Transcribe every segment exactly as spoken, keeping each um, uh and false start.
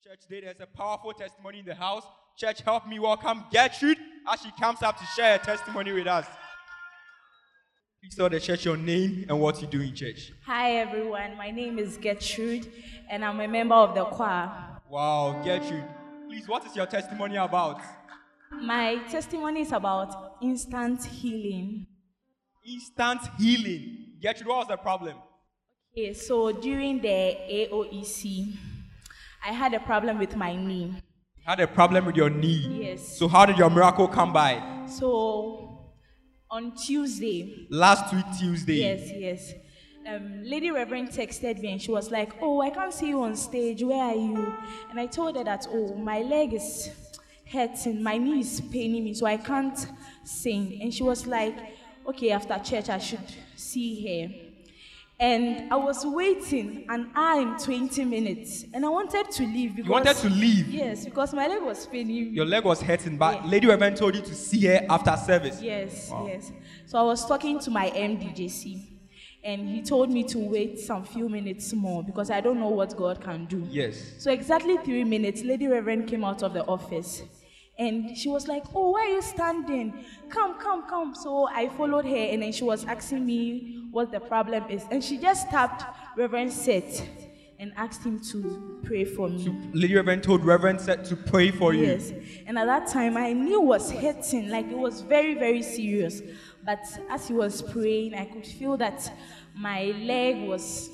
church today. There's a powerful testimony in the house. Church, help me welcome Gertrude as she comes up to share her testimony with us. Please tell the church your name and what you do in church. Hi everyone, my name is Gertrude and I'm a member of the choir. Wow, Gertrude. Please, what is your testimony about? My testimony is about instant healing. Instant healing. Gertrude, what was the problem? Okay, so during the A O E C, I had a problem with my knee. You had a problem with your knee? Yes. So how did your miracle come by? So, on Tuesday. Last week, Tuesday. Yes, yes. Um, Lady Reverend texted me and she was like, oh, I can't see you on stage. Where are you? And I told her that, oh, my leg is hurting. My knee is paining me, so I can't sing. And she was like, okay, after church, I should see her. And I was waiting an hour and twenty minutes. And I wanted to leave. Because, you wanted to leave? Yes, because my leg was paining. Your leg was hurting, but yeah. Lady Reverend told you to see her after service. Yes, wow. yes. So I was talking to my M D J C. And he told me to wait some few minutes more because I don't know what God can do. Yes. So exactly three minutes, Lady Reverend came out of the office. And she was like, oh, why are you standing? Come, come, come. So I followed her, and then she was asking me what the problem is. And she just tapped Reverend Seth and asked him to pray for me. So Lady Reverend told Reverend Seth to pray for you? Yes. And at that time, my knee was hurting. Like, it was very, very serious. But as he was praying, I could feel that my leg was...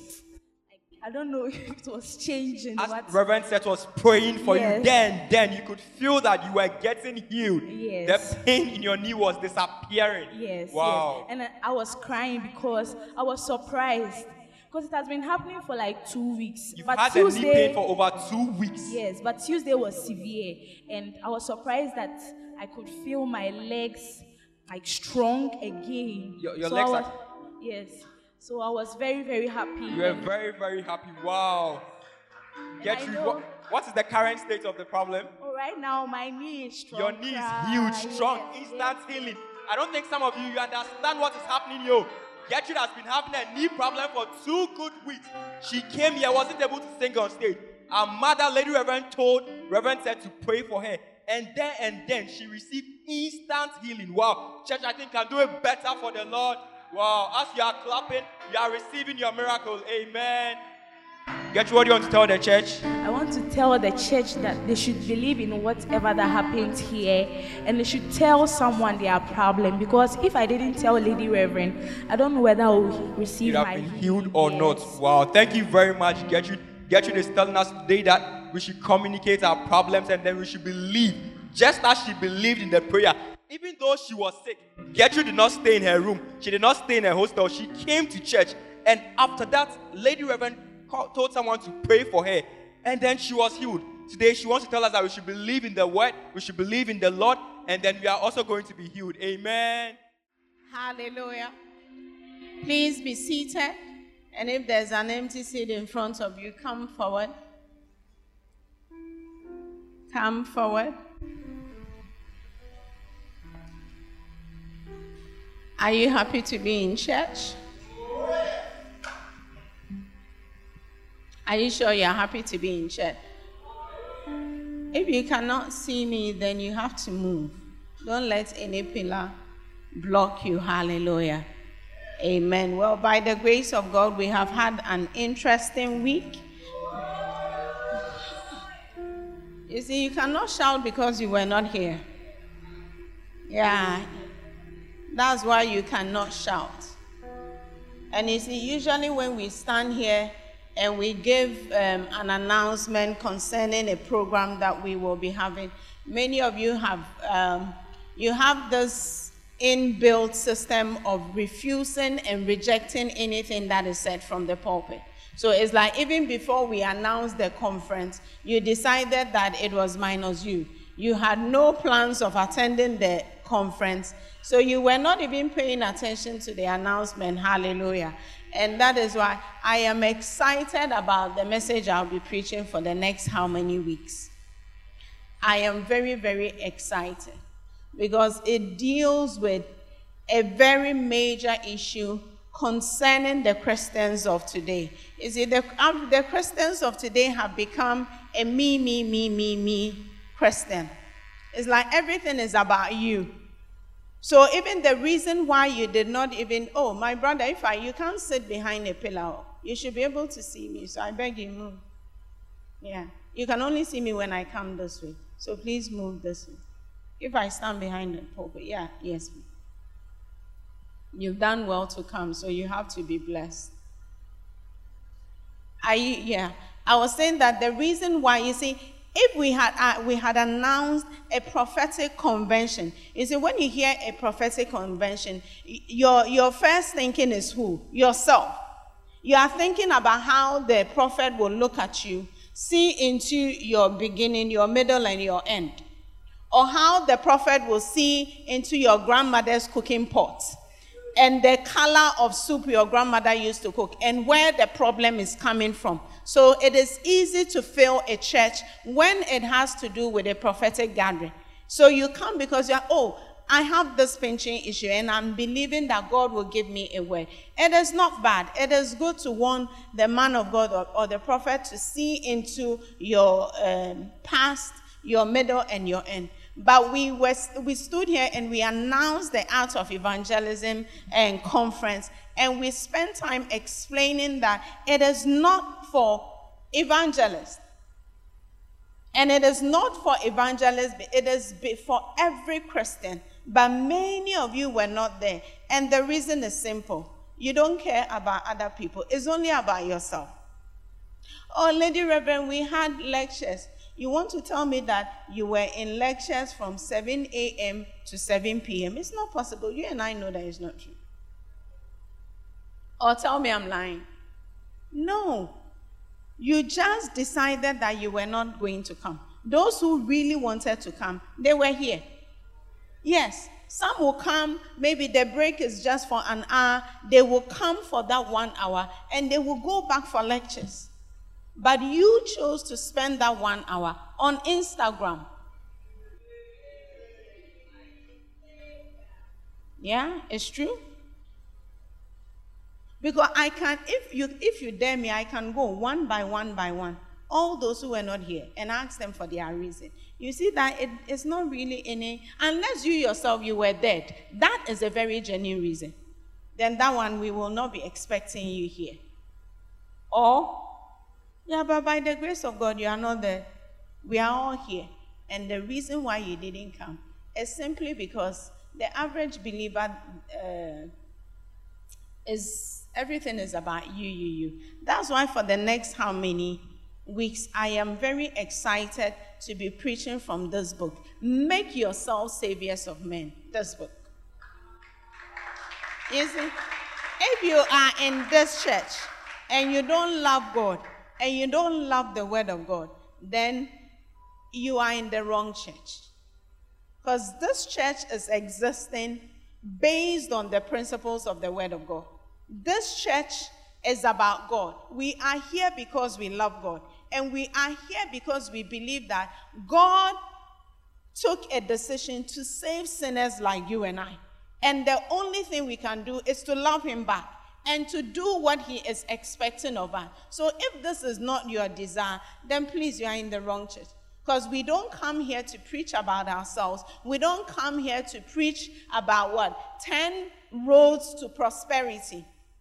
I don't know if it was changing. As but Reverend Seth was praying for yes. you, then, then you could feel that you were getting healed. Yes. The pain in your knee was disappearing. Yes. Wow. Yes. And I was crying because I was surprised. Because it has been happening for like two weeks. You've but had Tuesday, a knee pain for over two weeks. Yes, but Tuesday was severe. And I was surprised that I could feel my legs like strong again. Your, your so legs was, are... Yes. So I was very, very happy. You were very, very happy. Wow. Gertrude, what, what is the current state of the problem? Oh, right now, my knee is strong. Your knee is huge, strong, yes, instant yes. healing. I don't think some of you, you understand what is happening here. Gertrude has been having a knee problem for two good weeks. She came here, wasn't able to sing on stage. Her mother, Lady Reverend, told Reverend said to pray for her. And then and then she received instant healing. Wow. Church, I think can do it better for the Lord. Wow, as you are clapping, you are receiving your miracle. Amen. Get what do you want to tell the church? I want to tell the church that they should believe in whatever that happens here, and they should tell someone their problem. Because if I didn't tell Lady Reverend, I don't know whether I will receive you my have been healed or yes. not. Wow, thank you very much, Gertrude. Gertrude is telling us today that we should communicate our problems and then we should believe, just as she believed in the prayer. Even though she was sick, Gertrude did not stay in her room. She did not stay in her hostel. She came to church. And after that, Lady Reverend called, told someone to pray for her. And then she was healed. Today, she wants to tell us that we should believe in the word. We should believe in the Lord. And then we are also going to be healed. Amen. Hallelujah. Please be seated. And if there's an empty seat in front of you, come forward. Come forward. Are you happy to be in church? Are you sure you're happy to be in church? If you cannot see me, then you have to move. Don't let any pillar block you. Hallelujah. Amen. Well, by the grace of God, we have had an interesting week. You see, you cannot shout because you were not here. Yeah. That's why you cannot shout. And you see, usually when we stand here and we give um, an announcement concerning a program that we will be having, many of you have, um, you have this inbuilt system of refusing and rejecting anything that is said from the pulpit. So it's like even before we announced the conference, you decided that it was minus you. You had no plans of attending the conference, so you were not even paying attention to the announcement. Hallelujah. And that is why I am excited about the message I'll be preaching for the next how many weeks. I am very, very excited because it deals with a very major issue concerning the Christians of today. You see, the, um, the Christians of today have become a me, me, me, me, me Christian. It's like everything is about you. So even the reason why you did not even, oh, my brother, if I, you can't sit behind a pillar, you should be able to see me. So I beg you, move. Yeah. You can only see me when I come this way. So please move this way. If I stand behind the pulpit, yeah, yes. You've done well to come, so you have to be blessed. I, yeah. I was saying that the reason why, you see, if we had uh, we had announced a prophetic convention, you see, when you hear a prophetic convention, your, your first thinking is who? Yourself. You are thinking about how the prophet will look at you, see into your beginning, your middle, and your end. Or how the prophet will see into your grandmother's cooking pot and the color of soup your grandmother used to cook and where the problem is coming from. So it is easy to fill a church when it has to do with a prophetic gathering. So you come because you're, oh, I have this pinching issue and I'm believing that God will give me a word. It is not bad. It is good to want the man of God or, or the prophet to see into your um, past, your middle, and your end. But we were, we stood here and we announced the Art of Evangelism and conference, and we spent time explaining that it is not for evangelists. And it is not for evangelists, it is for every Christian. But many of you were not there. And the reason is simple. You don't care about other people. It's only about yourself. Oh, Lady Reverend, we had lectures. You want to tell me that you were in lectures from seven a m to seven p m It's not possible. You and I know that it's not true. Or tell me I'm lying. No. You just decided that you were not going to come. Those who really wanted to come, they were here. Yes, some will come, maybe the break is just for an hour. They will come for that one hour and they will go back for lectures. But you chose to spend that one hour on Instagram. Yeah, it's true. Because I can, if you if you dare me, I can go one by one by one, all those who were not here, and ask them for their reason. You see that it, it's not really any, unless you yourself, you were dead. That is a very genuine reason. Then that one, we will not be expecting you here. Or, yeah, but by the grace of God, you are not there. We are all here. And the reason why you didn't come is simply because the average believer uh, is, everything is about you, you, you. That's why for the next how many weeks, I am very excited to be preaching from this book. Make yourselves saviors of men. This book. You see, if you are in this church and you don't love God and you don't love the word of God, then you are in the wrong church. Because this church is existing based on the principles of the word of God. This church is about God. We are here because we love God. And we are here because we believe that God took a decision to save sinners like you and I. And the only thing we can do is to love him back and to do what he is expecting of us. So if this is not your desire, then please, you are in the wrong church. Because we don't come here to preach about ourselves. We don't come here to preach about what? ten roads to prosperity.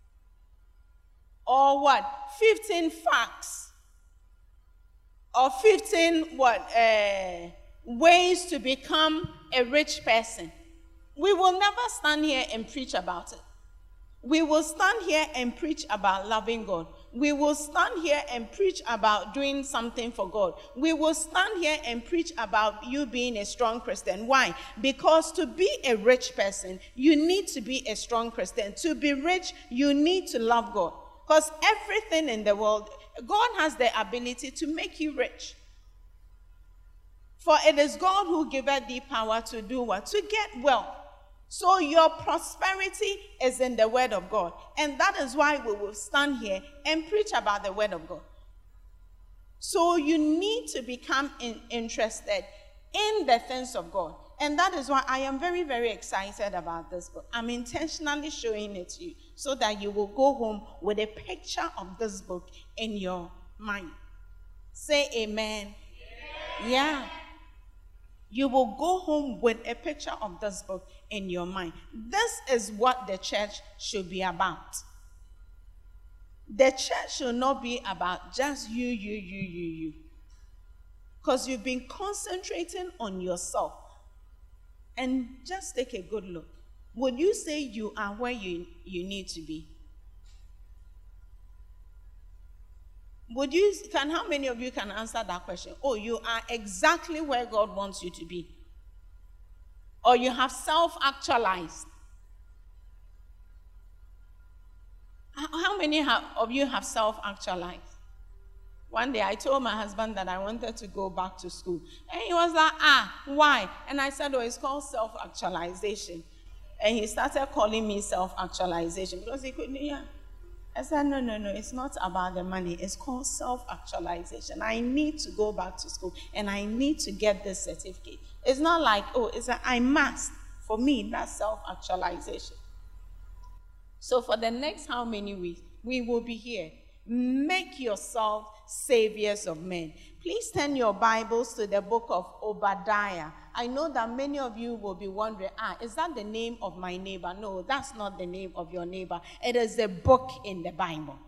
Or what? fifteen facts. Or fifteen what? Uh, ways to become a rich person. We will never stand here and preach about it. We will stand here and preach about loving God. We will stand here and preach about doing something for God. We will stand here and preach about you being a strong Christian. Why? Because to be a rich person, you need to be a strong Christian. To be rich, you need to love God. Because everything in the world, God has the ability to make you rich. For it is God who giveth thee power to do what? To get wealth. So your prosperity is in the word of God. And that is why we will stand here and preach about the word of God. So you need to become in, interested in the things of God. And that is why I am very, very excited about this book. I'm intentionally showing it to you so that you will go home with a picture of this book in your mind. Say amen. Amen. Yeah. You will go home with a picture of this book in your mind. This is what the church should be about. The church should not be about just you, you, you, you, you. Because you've been concentrating on yourself. And just take a good look. Would you say you are where you, you need to be? Would you, can, how many of you can answer that question? Oh, you are exactly where God wants you to be. Or you have self-actualized. How many have, of you have self-actualized? One day I told my husband that I wanted to go back to school. And he was like, ah, why? And I said, oh, it's called self-actualization. And he started calling me self-actualization because he couldn't hear. I said, no, no, no, it's not about the money. It's called self-actualization. I need to go back to school and I need to get this certificate. It's not like, oh, it's a, I must. For me, that's self-actualization. So for the next how many weeks, we will be here. Make yourself saviors of men. Please turn your Bibles to the book of Obadiah. I know that many of you will be wondering, ah, is that the name of my neighbor? No, that's not the name of your neighbor. It is a book in the Bible.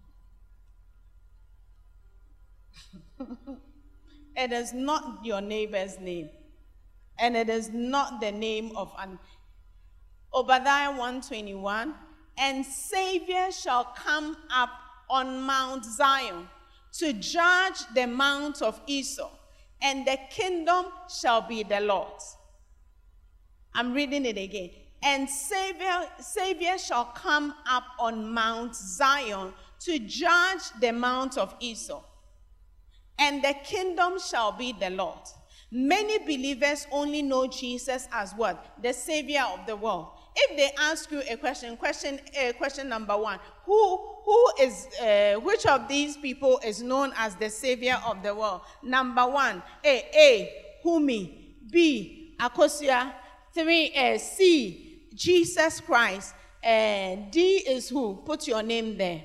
It is not your neighbor's name. And it is not the name of an... Obadiah one twenty-one, and Savior shall come up on Mount Zion to judge the mount of Esau, and the kingdom shall be the Lord's. I'm reading it again. And Savior, Savior shall come up on Mount Zion to judge the mount of Esau, and the kingdom shall be the Lord's. Many believers only know Jesus as what? The Savior of the world. If they ask you a question, question, uh, question number one, who, who is, uh, which of these people is known as the Savior of the world? Number one, A, A, Humi, B, Akosia, three, uh, C, Jesus Christ, uh, D is who? Put your name there.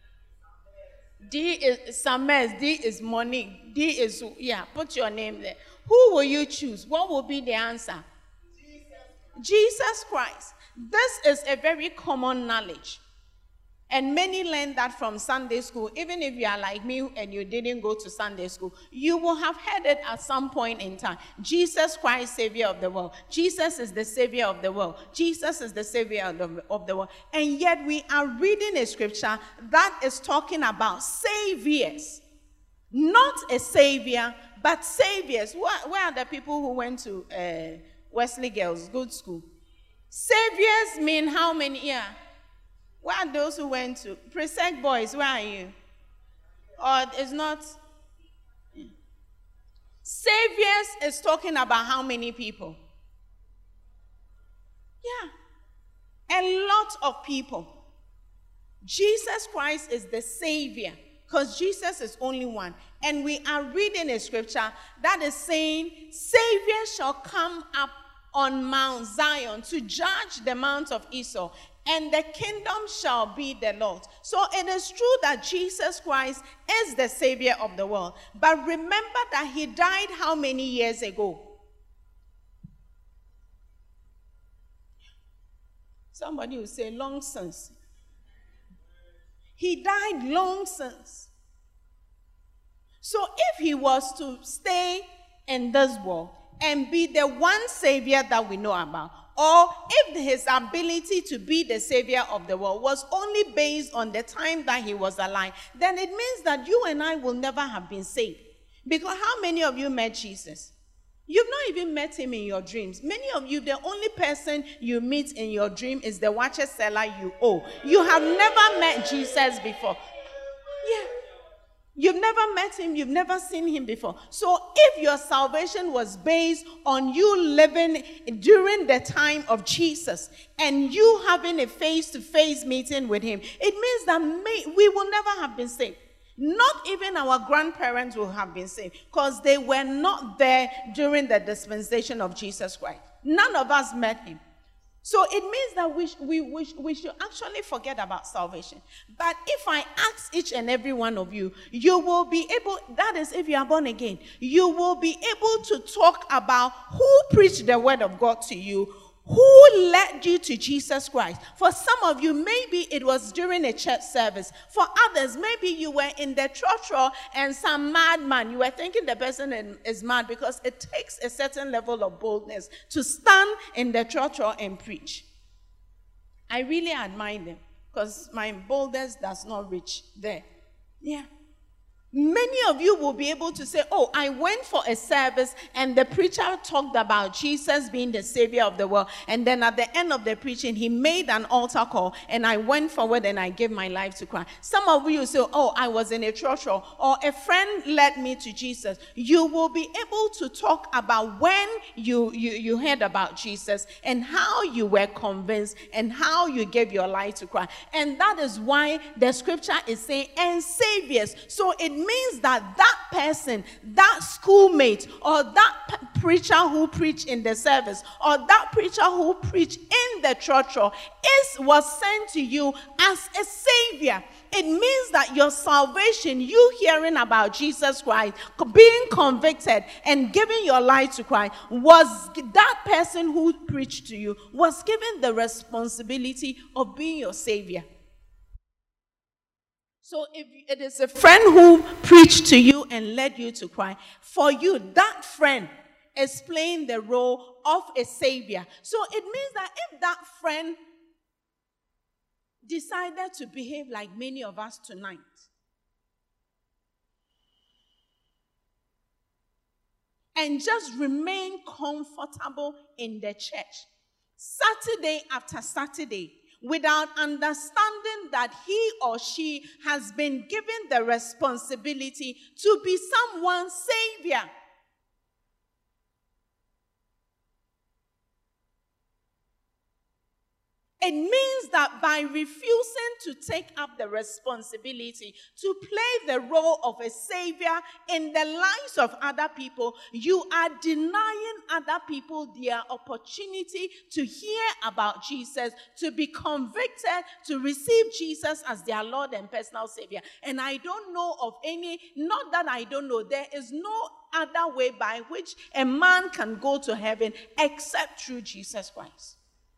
D is Sames, D is Monique, D is who? Yeah, put your name there. Who will you choose? What will be the answer? Jesus, Jesus Christ. This is a very common knowledge. And many learn that from Sunday school. Even if you are like me and you didn't go to Sunday school, you will have heard it at some point in time. Jesus Christ, Savior of the world. Jesus is the Savior of the world. Jesus is the Savior of the, of the world. And yet we are reading a scripture that is talking about saviors. Not a savior, but saviors. Where, where are the people who went to uh, Wesley Girls Good School? Saviors mean how many? Yeah. Where are those who went to? Presec boys, where are you? Or it's not? Yeah. Saviors is talking about how many people? Yeah. A lot of people. Jesus Christ is the Savior. Because Jesus is only one. And we are reading a scripture that is saying, Savior shall come up on Mount Zion to judge the mount of Esau, and the kingdom shall be the Lord. So it is true that Jesus Christ is the Savior of the world. But remember that he died how many years ago? Somebody will say, long since. He died long since. So if he was to stay in this world and be the one Savior that we know about, or if his ability to be the Savior of the world was only based on the time that he was alive, then it means that you and I will never have been saved. Because how many of you met Jesus? You've not even met him in your dreams. Many of you, the only person you meet in your dream is the watcher seller you owe. You have never met Jesus before. Yeah. You've never met him. You've never seen him before. So if your salvation was based on you living during the time of Jesus and you having a face-to-face meeting with him, it means that may, we will never have been saved. Not even our grandparents will have been saved because they were not there during the dispensation of Jesus Christ. None of us met him. So it means that we, we, we, we should actually forget about salvation. But if I ask each and every one of you, you will be able, that is if you are born again, you will be able to talk about who preached the word of God to you, who led you to Jesus Christ. For some of you, maybe it was during a church service. For others, maybe you were in the church and some madman, you were thinking the person is mad, because it takes a certain level of boldness to stand in the church and preach. I really admire them, because my boldness does not reach there. Yeah. Many of you will be able to say, oh, I went for a service and the preacher talked about Jesus being the Savior of the world. And then at the end of the preaching, he made an altar call and I went forward and I gave my life to Christ. Some of you say, oh, I was in a church or a friend led me to Jesus. You will be able to talk about when you, you, you heard about Jesus and how you were convinced and how you gave your life to Christ. And that is why the scripture is saying, and saviors. So it means that that person, that schoolmate, or that p- preacher who preached in the service, or that preacher who preached in the church, is was sent to you as a savior. It means that your salvation, you hearing about Jesus Christ, being convicted and giving your life to Christ, was that person who preached to you was given the responsibility of being your savior. So if it is a friend who preached to you and led you to Christ, for you, that friend is playing the role of a savior. So it means that if that friend decided to behave like many of us tonight, and just remain comfortable in the church, Saturday after Saturday, without understanding that he or she has been given the responsibility to be someone's savior. It means that by refusing to take up the responsibility to play the role of a savior in the lives of other people, you are denying other people their opportunity to hear about Jesus, to be convicted, to receive Jesus as their Lord and personal Savior. And I don't know of any, not that I don't know, there is no other way by which a man can go to heaven except through Jesus Christ.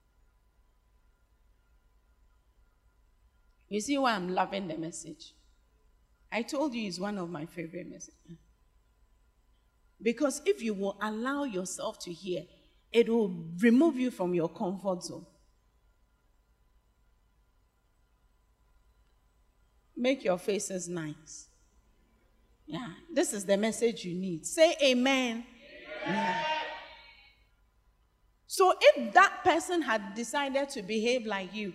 You see why I'm loving the message? I told you it's one of my favorite messages. Because if you will allow yourself to hear, it will remove you from your comfort zone. Make your faces nice. Yeah, this is the message you need. Say amen. Amen. Yeah. So if that person had decided to behave like you,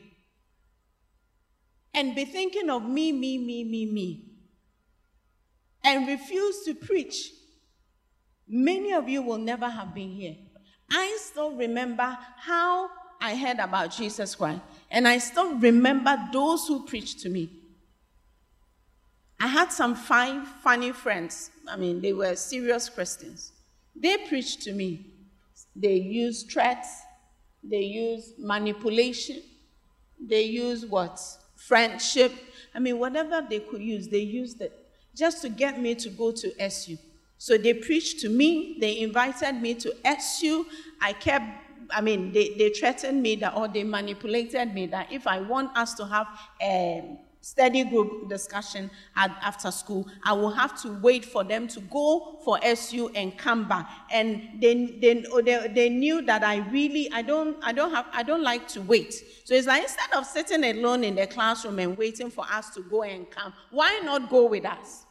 and be thinking of me, me, me, me, me, and refuse to preach, many of you will never have been here. I still remember how I heard about Jesus Christ, and I still remember those who preached to me. I had some fine, funny friends. I mean, they were serious Christians. They preached to me. They used threats. They used manipulation. They used what? Friendship. I mean, whatever they could use, they used it just to get me to go to S U. So they preached to me. They invited me to S U. I kept, I mean, they, they threatened me that, or they manipulated me that if I want us to have a study group discussion at, after school, I will have to wait for them to go for S U and come back. And they, they, they, they knew that I really, I don't, I don't have, I don't like to wait. So it's like, instead of sitting alone in the classroom and waiting for us to go and come, why not go with us?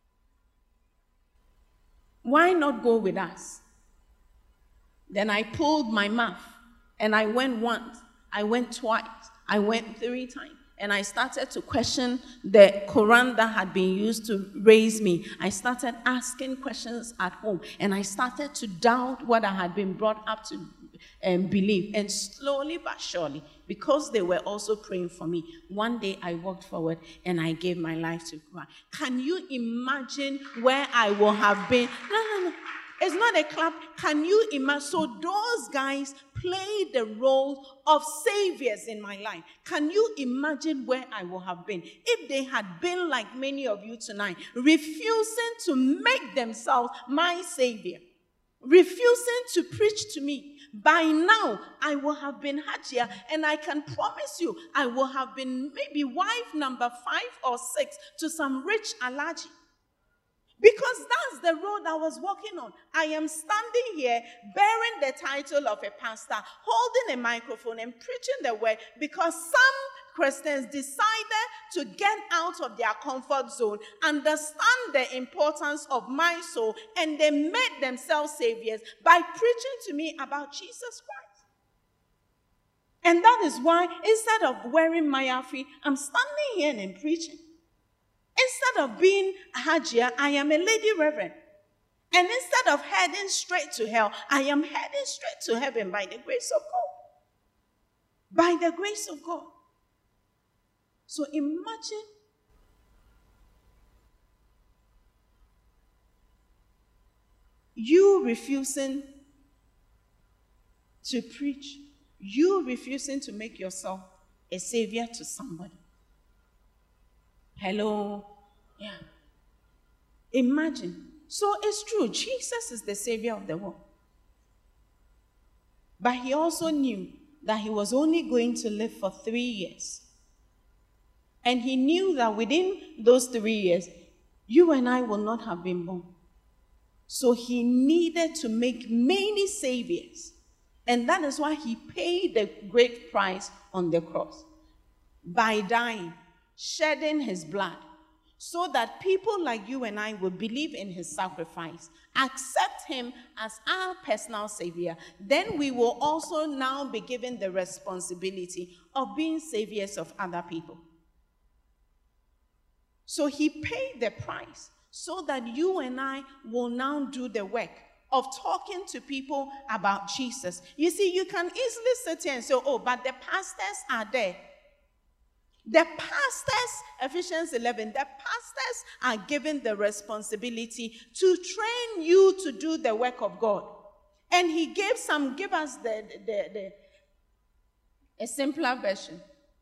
Why not go with us? Then I pulled my mouth, and I went once, I went twice, I went three times. And I started to question the Quran that had been used to raise me. I started asking questions at home. And I started to doubt what I had been brought up to um, believe. And slowly but surely, because they were also praying for me, one day I walked forward and I gave my life to Christ. Can you imagine where I will have been? No, no, no. It's not a clap. Can you imagine? So those guys played the role of saviors in my life. Can you imagine where I would have been if they had been like many of you tonight, refusing to make themselves my savior, refusing to preach to me? By now, I will have been Hajia, and I can promise you, I will have been maybe wife number five or six to some rich Alaji. Because that's the road I was walking on. I am standing here bearing the title of a pastor, holding a microphone and preaching the word because some Christians decided to get out of their comfort zone, understand the importance of my soul, and they made themselves saviors by preaching to me about Jesus Christ. And that is why instead of wearing my outfit, I'm standing here and I'm preaching. Instead of being Hajia, I am a lady reverend. And instead of heading straight to hell, I am heading straight to heaven by the grace of God. By the grace of God. So imagine you refusing to preach, you refusing to make yourself a savior to somebody. Hello? Yeah. Imagine. So it's true, Jesus is the savior of the world. But he also knew that he was only going to live for three years. And he knew that within those three years, you and I will not have been born. So he needed to make many saviors. And that is why he paid the great price on the cross by dying, shedding his blood, so that people like you and I will believe in his sacrifice, accept him as our personal savior. Then we will also now be given the responsibility of being saviors of other people. So he paid the price so that you and I will now do the work of talking to people about Jesus. You see, you can easily sit here and say, oh, but the pastors are there. The pastors, Ephesians eleven, the pastors are given the responsibility to train you to do the work of God. And he gave some, give us the, the, the a simpler version.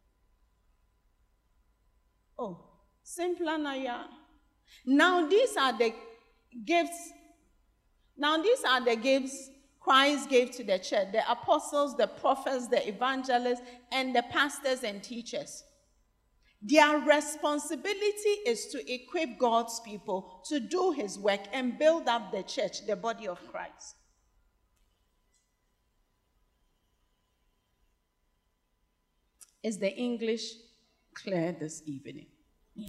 Oh, simpler Naya. Now these are the gifts. Now these are the gifts Christ gave to the church, the apostles, the prophets, the evangelists, and the pastors and teachers. Their responsibility is to equip God's people to do his work and build up the church, the body of Christ. Is the English clear this evening? Yeah.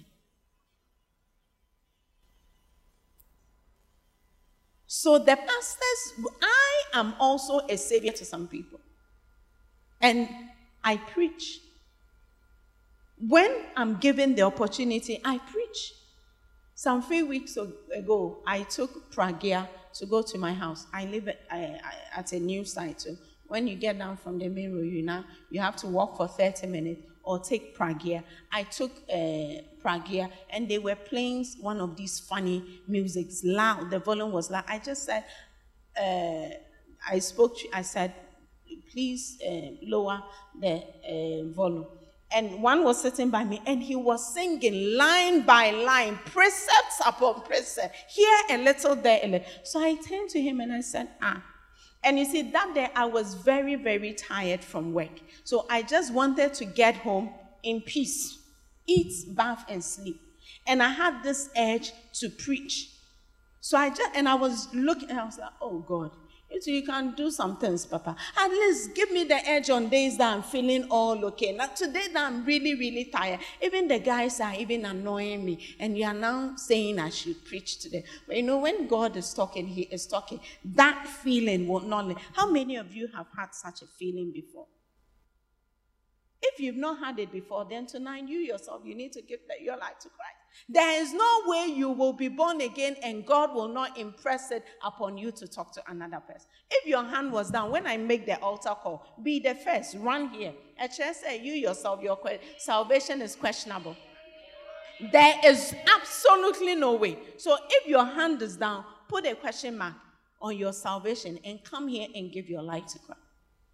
So the pastors, I am also a savior to some people. And I preach. When I'm given the opportunity, I preach. Some few weeks ago, I took Pragya to go to my house. I live at, I, I, at a new site. So when you get down from the main road, you know, you have to walk for thirty minutes or take Pragya. I took uh, Pragya, and they were playing one of these funny musics loud. The volume was loud. I just said, uh, I spoke to, I said, please uh, lower the uh, volume. And one was sitting by me, and he was singing line by line, precepts upon precept, here a little, there a little. So I turned to him and I said, ah. And you see, that day I was very, very tired from work. So I just wanted to get home in peace, eat, bath, and sleep. And I had this urge to preach. So I just, and I was looking, and I was like, oh God. So you can do some things, Papa. At least give me the edge on days that I'm feeling all okay. Now today that I'm really, really tired. Even the guys are even annoying me. And you are now saying I should preach today. But you know, when God is talking, he is talking. That feeling will not leave. How many of you have had such a feeling before? If you've not had it before, then tonight you yourself, you need to give your life to Christ. There is no way you will be born again and God will not impress it upon you to talk to another person. If your hand was down, when I make the altar call, be the first, run here. A church say, you yourself, your salvation is questionable. There is absolutely no way. So if your hand is down, put a question mark on your salvation and come here and give your life to Christ.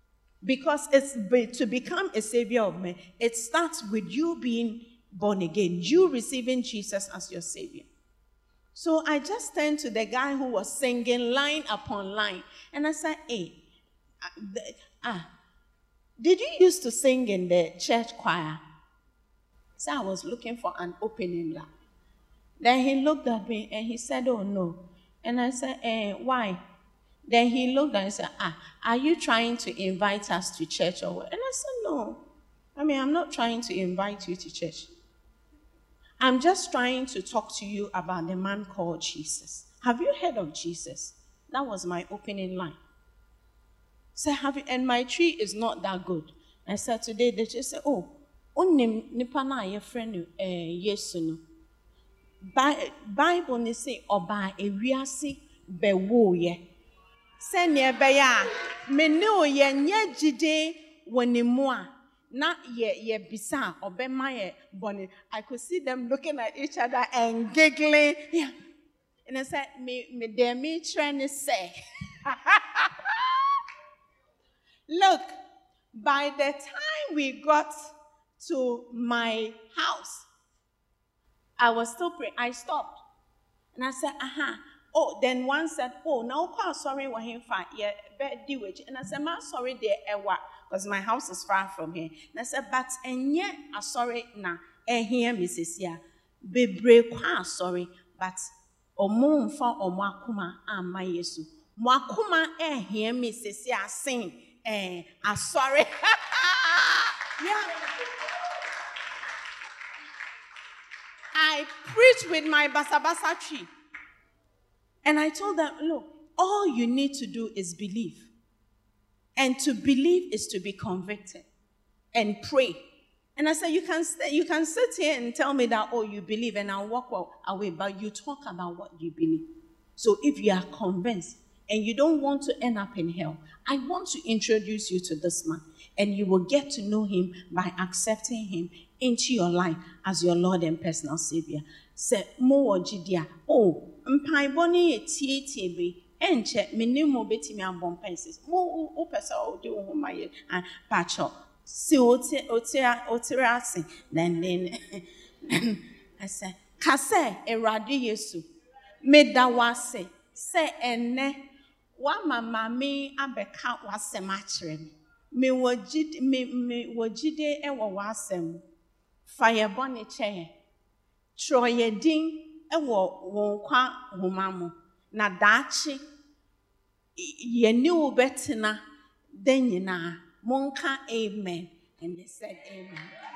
Because it's be, to become a savior of men, it starts with you being born again, you receiving Jesus as your savior. So I just turned to the guy who was singing line upon line, and I said, hey, ah, did you used to sing in the church choir? So I was looking for an opening line. Then he looked at me and he said, oh no. And I said, eh, why? Then he looked and said, ah, are you trying to invite us to church or what? And I said, no. I mean, I'm not trying to invite you to church. I'm just trying to talk to you about the man called Jesus. Have you heard of Jesus? That was my opening line. So have you, and my tree is not that good. I said today, they just say, oh, onim nipa na ye friend Yesu no. Bible ni say oba ewiase bewo ye. Se ne be ya me ne o ye nye jide wonimu a na ye ye bisa obema ye boni. I could see them looking at each other and giggling. Yeah. And I said, me me de me trying to say. Look, by the time we got to my house, I was still praying. I stopped. And I said, aha. Oh, then one said, oh, now quite sorry when he find yeah, bed do it. And I said, I'm sorry there ewa, because my house is far from here. And I said, but and yet I sorry na and here, Missus Ya. Be break quite sorry, but o moon for o makuma and my yesu. Makuma and here, Missus Ya sing. Eh, I'm sorry. Yeah. I preached with my basabasa tree. And I told them, look, all you need to do is believe. And to believe is to be convicted. And pray. And I said, you can, st- you can sit here and tell me that, oh, you believe, and I'll walk away. But you talk about what you believe. So if you are convinced, and you don't want to end up in hell, I want to introduce you to this man. And you will get to know him by accepting him into your life as your Lord and personal Savior. Say, mo wajidia, oh, mpai boni etie tie be, enche, minimo beti mi ambon penses. Mo o pesa o de o maye and pacho. Si ote ote oterasi. Then then I said, kase eradi Yesu. Medawase se ene. Wa mama mi abeka wasem achire me wojide me me wojide e wo wasem fire bone che troye din e wo won kwa homamo na daachi ye ni wo betina den nyina monka amen. And they said amen.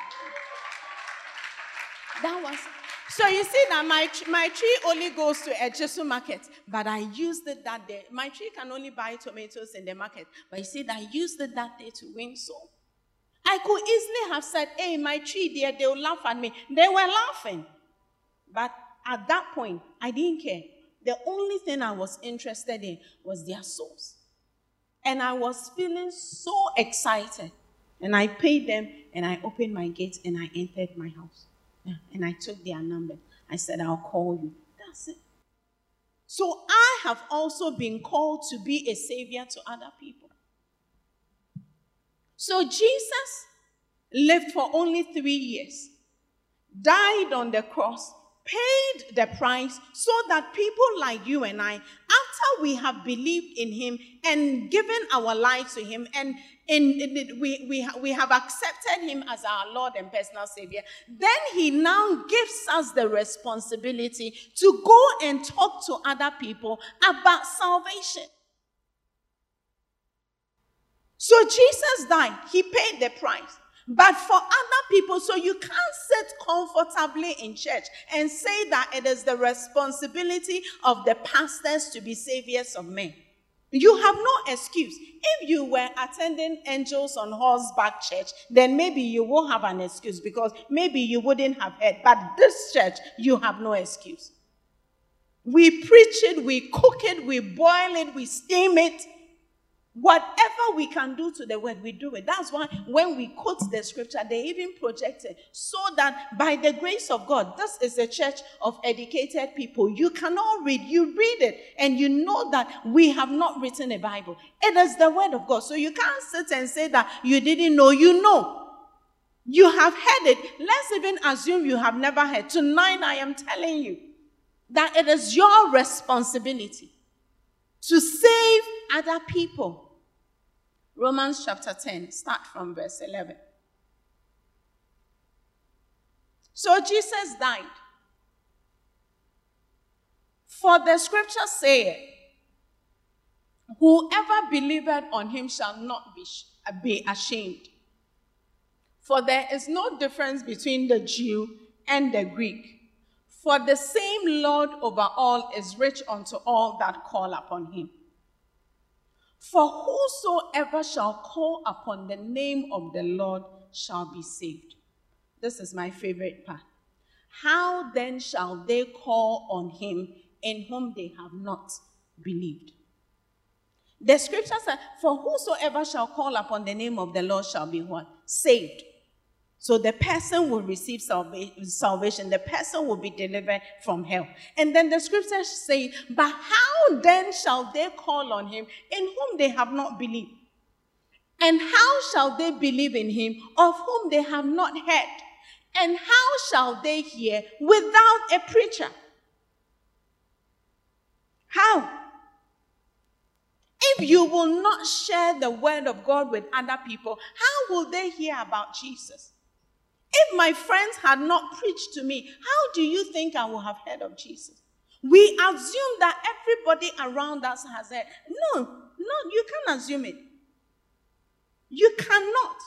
That was. So you see that my, my tree only goes to a Jesu market, but I used it that day. My tree can only buy tomatoes in the market, but you see that I used it that day to win soul. I could easily have said, hey, my tree there, they will laugh at me. They were laughing. But at that point, I didn't care. The only thing I was interested in was their souls. And I was feeling so excited. And I paid them, and I opened my gates, and I entered my house. Yeah. And I took their number. I said, I'll call you. That's it. So I have also been called to be a savior to other people. So Jesus lived for only three years, died on the cross, paid the price so that people like you and I, after we have believed in him and given our lives to him, and in, in, we, we, we have accepted him as our Lord and personal Savior, then he now gives us the responsibility to go and talk to other people about salvation. So Jesus died. He paid the price. But for other people, so you can't sit comfortably in church and say that it is the responsibility of the pastors to be saviors of men. You have no excuse. If you were attending Angels on Horseback Church, then maybe you will have an excuse because maybe you wouldn't have heard. But this church, you have no excuse. We preach it, we cook it, we boil it, we steam it. Whatever we can do to the word, we do it. That's why when we quote the scripture, they even project it so that by the grace of God, this is a church of educated people. You cannot read. You read it and you know that we have not written a Bible. It is the word of God. So you can't sit and say that you didn't know. You know. You have heard it. Let's even assume you have never heard. Tonight I am telling you that it is your responsibility to save other people. Romans chapter ten, start from verse eleven. So Jesus died. For the scripture saith, whoever believeth on him shall not be, be ashamed. For there is no difference between the Jew and the Greek. For the same Lord over all is rich unto all that call upon him. For whosoever shall call upon the name of the Lord shall be saved. This is my favorite part. How then shall they call on him in whom they have not believed? The scripture says, for whosoever shall call upon the name of the Lord shall be what? Saved. So the person will receive salvation. The person will be delivered from hell. And then the scriptures say, but how then shall they call on him in whom they have not believed? And how shall they believe in him of whom they have not heard? And how shall they hear without a preacher? How? If you will not share the word of God with other people, how will they hear about Jesus? If my friends had not preached to me, how do you think I would have heard of Jesus? We assume that everybody around us has heard. No, no, you can't assume it. You cannot.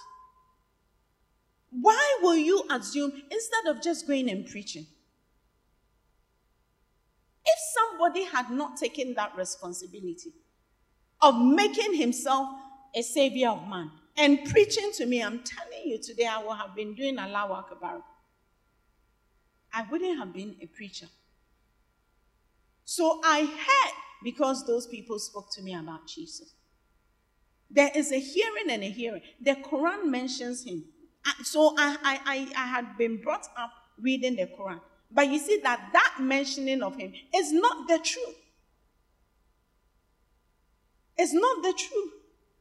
Why will you assume instead of just going and preaching? If somebody had not taken that responsibility of making himself a savior of man, and preaching to me, I'm telling you today, I would have been doing Allahu Akbar. I wouldn't have been a preacher. So I heard because those people spoke to me about Jesus. There is a hearing and a hearing. The Quran mentions him. So I, I, I, I had been brought up reading the Quran. But you see that that mentioning of him is not the truth. It's not the truth.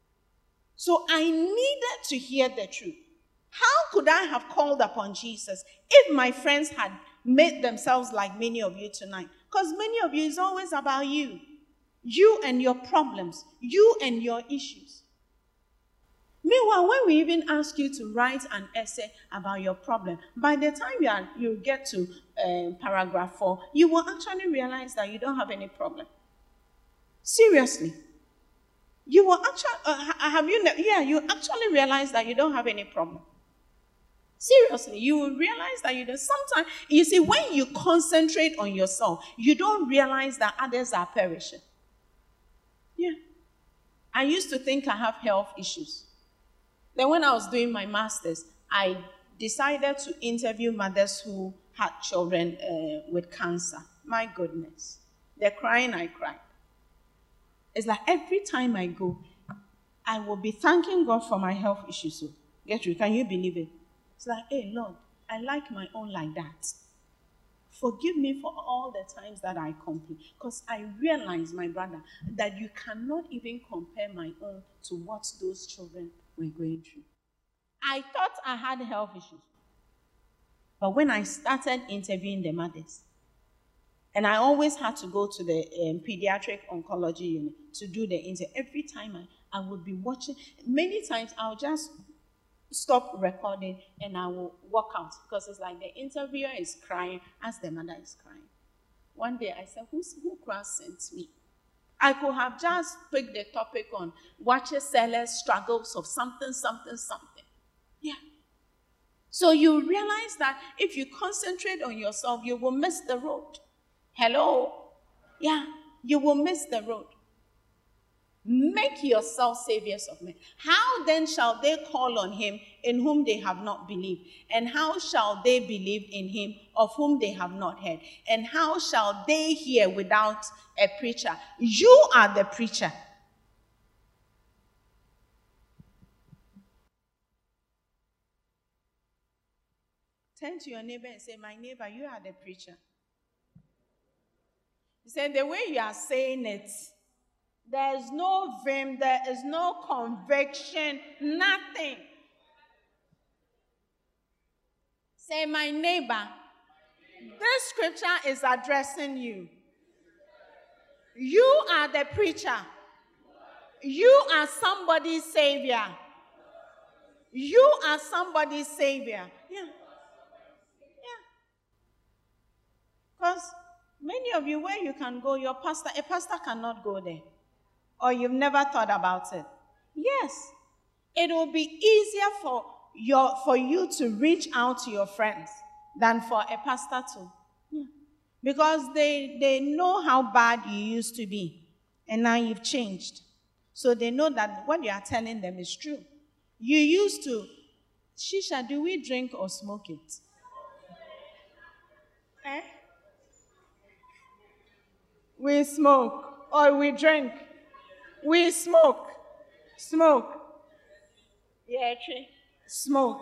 So I needed to hear the truth. How could I have called upon Jesus if my friends had made themselves like many of you tonight? Because many of you, it's always about you. You and your problems. You and your issues. Meanwhile, when we even ask you to write an essay about your problem, by the time you, are, you get to uh, paragraph four, you will actually realize that you don't have any problem. Seriously. You will actually, uh, have you, yeah, you actually realize that you don't have any problem. Seriously, you will realize that you don't. Sometimes, you see, when you concentrate on yourself, you don't realize that others are perishing. Yeah. I used to think I have health issues. Then when I was doing my master's, I decided to interview mothers who had children uh, with cancer. My goodness. They're crying, I cried. It's like every time I go, I will be thanking God for my health issues. So, get you, can you believe it? It's like, hey, Lord, I like my own like that. Forgive me for all the times that I complain. Because I realize, my brother, that you cannot even compare my own to what those children were going through. I thought I had health issues. But when I started interviewing the mothers, and I always had to go to the um, pediatric oncology unit to do the interview. Every time I, I would be watching, many times I'll just stop recording and I will walk out because it's like the interviewer is crying as the mother is crying. One day I said, Who's, who cross sent me? I could have just picked the topic on watcher sellers struggles of something, something, something. Yeah. So you realize that if you concentrate on yourself, you will miss the road. Hello? Yeah, you will miss the road. Make yourself saviors of men. How then shall they call on him in whom they have not believed? And how shall they believe in him of whom they have not heard? And how shall they hear without a preacher? You are the preacher. Turn to your neighbor and say, my neighbor, you are the preacher. He said, the way you are saying it, there is no vim, there is no conviction, nothing. Say, my neighbor, this scripture is addressing you. You are the preacher. You are somebody's savior. You are somebody's savior. Yeah. Yeah. Because many of you, where you can go, your pastor, a pastor cannot go there. Or you've never thought about it. Yes. It will be easier for your for you to reach out to your friends than for a pastor to. Yeah. Because they, they know how bad you used to be. And now you've changed. So they know that what you are telling them is true. You used to, shisha, do we drink or smoke it? Eh? We smoke or we drink. We smoke. Smoke. Yeah, true. Smoke.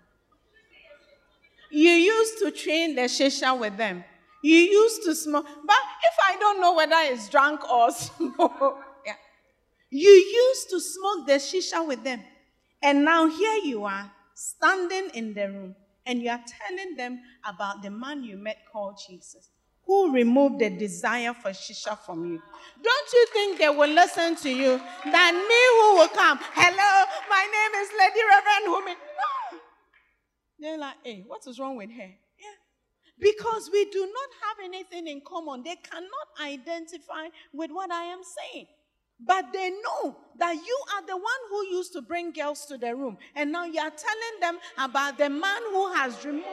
You used to train the shisha with them. You used to smoke. But if I don't know whether it's drunk or smoke, yeah. You used to smoke the shisha with them. And now here you are, standing in the room, and you are telling them about the man you met called Jesus, who removed the desire for shisha from you. Don't you think they will listen to you? Than me who will come, hello, my name is Lady Reverend Humi. No. They're like, hey, what is wrong with her? Yeah. Because we do not have anything in common. They cannot identify with what I am saying. But they know that you are the one who used to bring girls to the room. And now you are telling them about the man who has removed.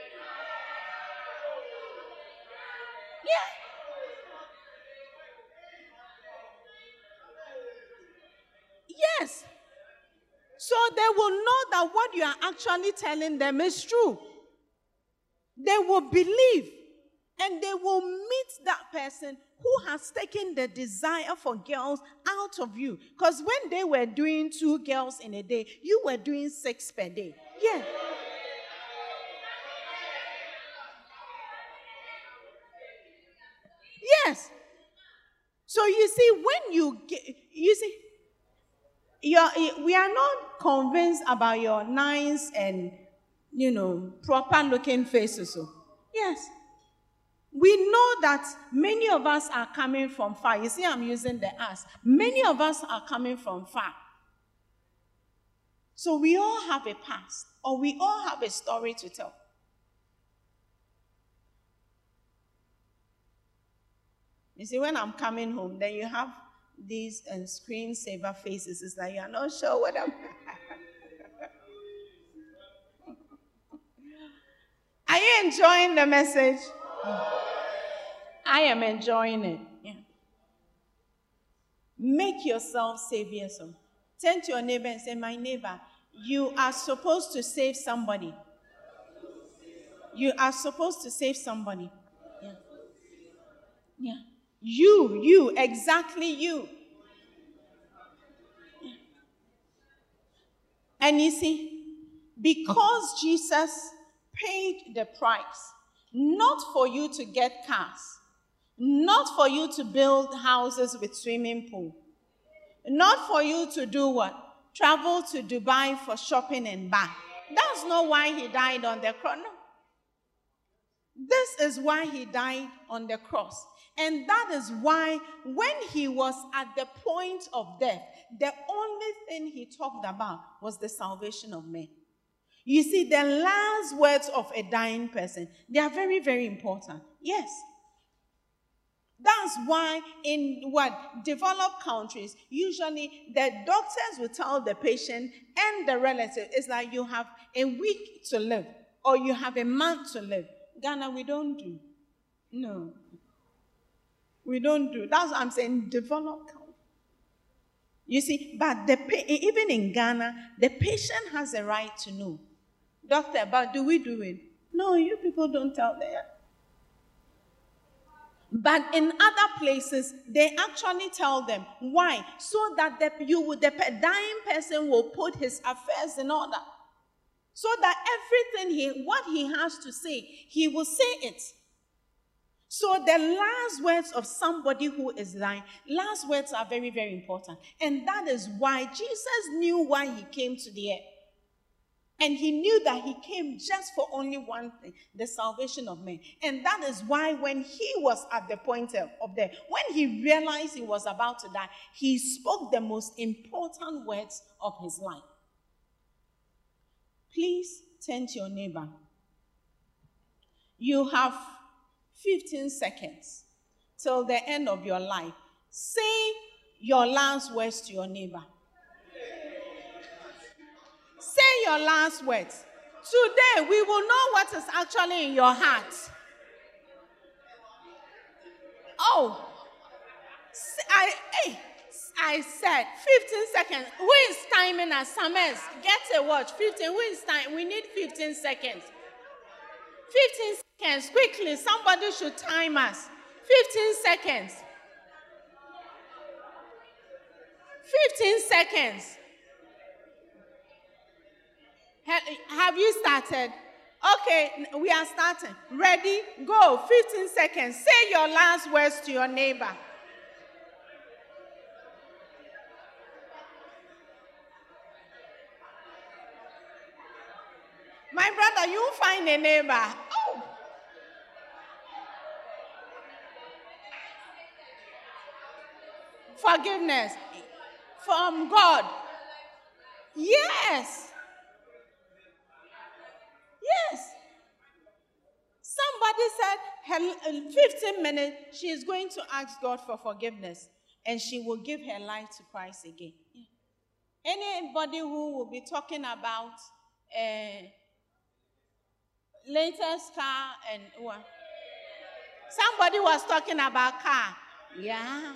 Yeah. Yes. So they will know that what you are actually telling them is true. They will believe. And they will meet that person who has taken the desire for girls out of you. Because when they were doing two girls in a day, you were doing six per day. Yeah. Yes. So you see, when you get, you see, you're, we are not convinced about your nice and, you know, proper looking faces. So, yes. We know that many of us are coming from far. You see, I'm using the us. Many of us are coming from far. So we all have a past, or we all have a story to tell. You see, when I'm coming home, then you have these uh, screensaver faces. It's like you're not sure what I'm... Are you enjoying the message? I am enjoying it. Yeah. Make yourself saviors. Turn to your neighbor and say, my neighbor, you are supposed to save somebody. You are supposed to save somebody. Yeah. Yeah. You, you, exactly you. Yeah. And you see, because Jesus paid the price, not for you to get cars, not for you to build houses with swimming pool, not for you to do what? Travel to Dubai for shopping and back. That's not why he died on the cross. No. This is why he died on the cross. And that is why when he was at the point of death, the only thing he talked about was the salvation of men. You see, the last words of a dying person, they are very, very important. Yes. That's why in what developed countries, usually the doctors will tell the patient and the relative, it's like you have a week to live or you have a month to live. Ghana, we don't do. No. We don't do. That's what I'm saying, developed countries. You see, but the even in Ghana, the patient has a right to know. Doctor, but do we do it? No, you people don't tell them. But in other places, they actually tell them. Why? So that the, you would, the dying person will put his affairs in order. So that everything he, what he has to say, he will say it. So the last words of somebody who is dying, last words are very, very important. And that is why Jesus knew why he came to the earth. And he knew that he came just for only one thing, the salvation of men. And that is why when he was at the point of, of death, when he realized he was about to die, he spoke the most important words of his life. Please turn to your neighbor. You have fifteen seconds till the end of your life. Say your last words to your neighbor. Say your last words. Today, we will know what is actually in your heart. Oh, I, hey, I said fifteen seconds. Who is timing us? Sames, get a watch. fifteen. Who is time? We need fifteen seconds. fifteen seconds. Quickly, somebody should time us. fifteen seconds. fifteen seconds. Have you started? Okay, we are starting. Ready? Go. fifteen seconds. Say your last words to your neighbor. My brother, you find a neighbor. Oh. Forgiveness from God. Yes. Yes. Somebody said her fifteen minutes, she is going to ask God for forgiveness and she will give her life to Christ again. Anybody who will be talking about uh, latest car and what? Somebody was talking about car. Yeah.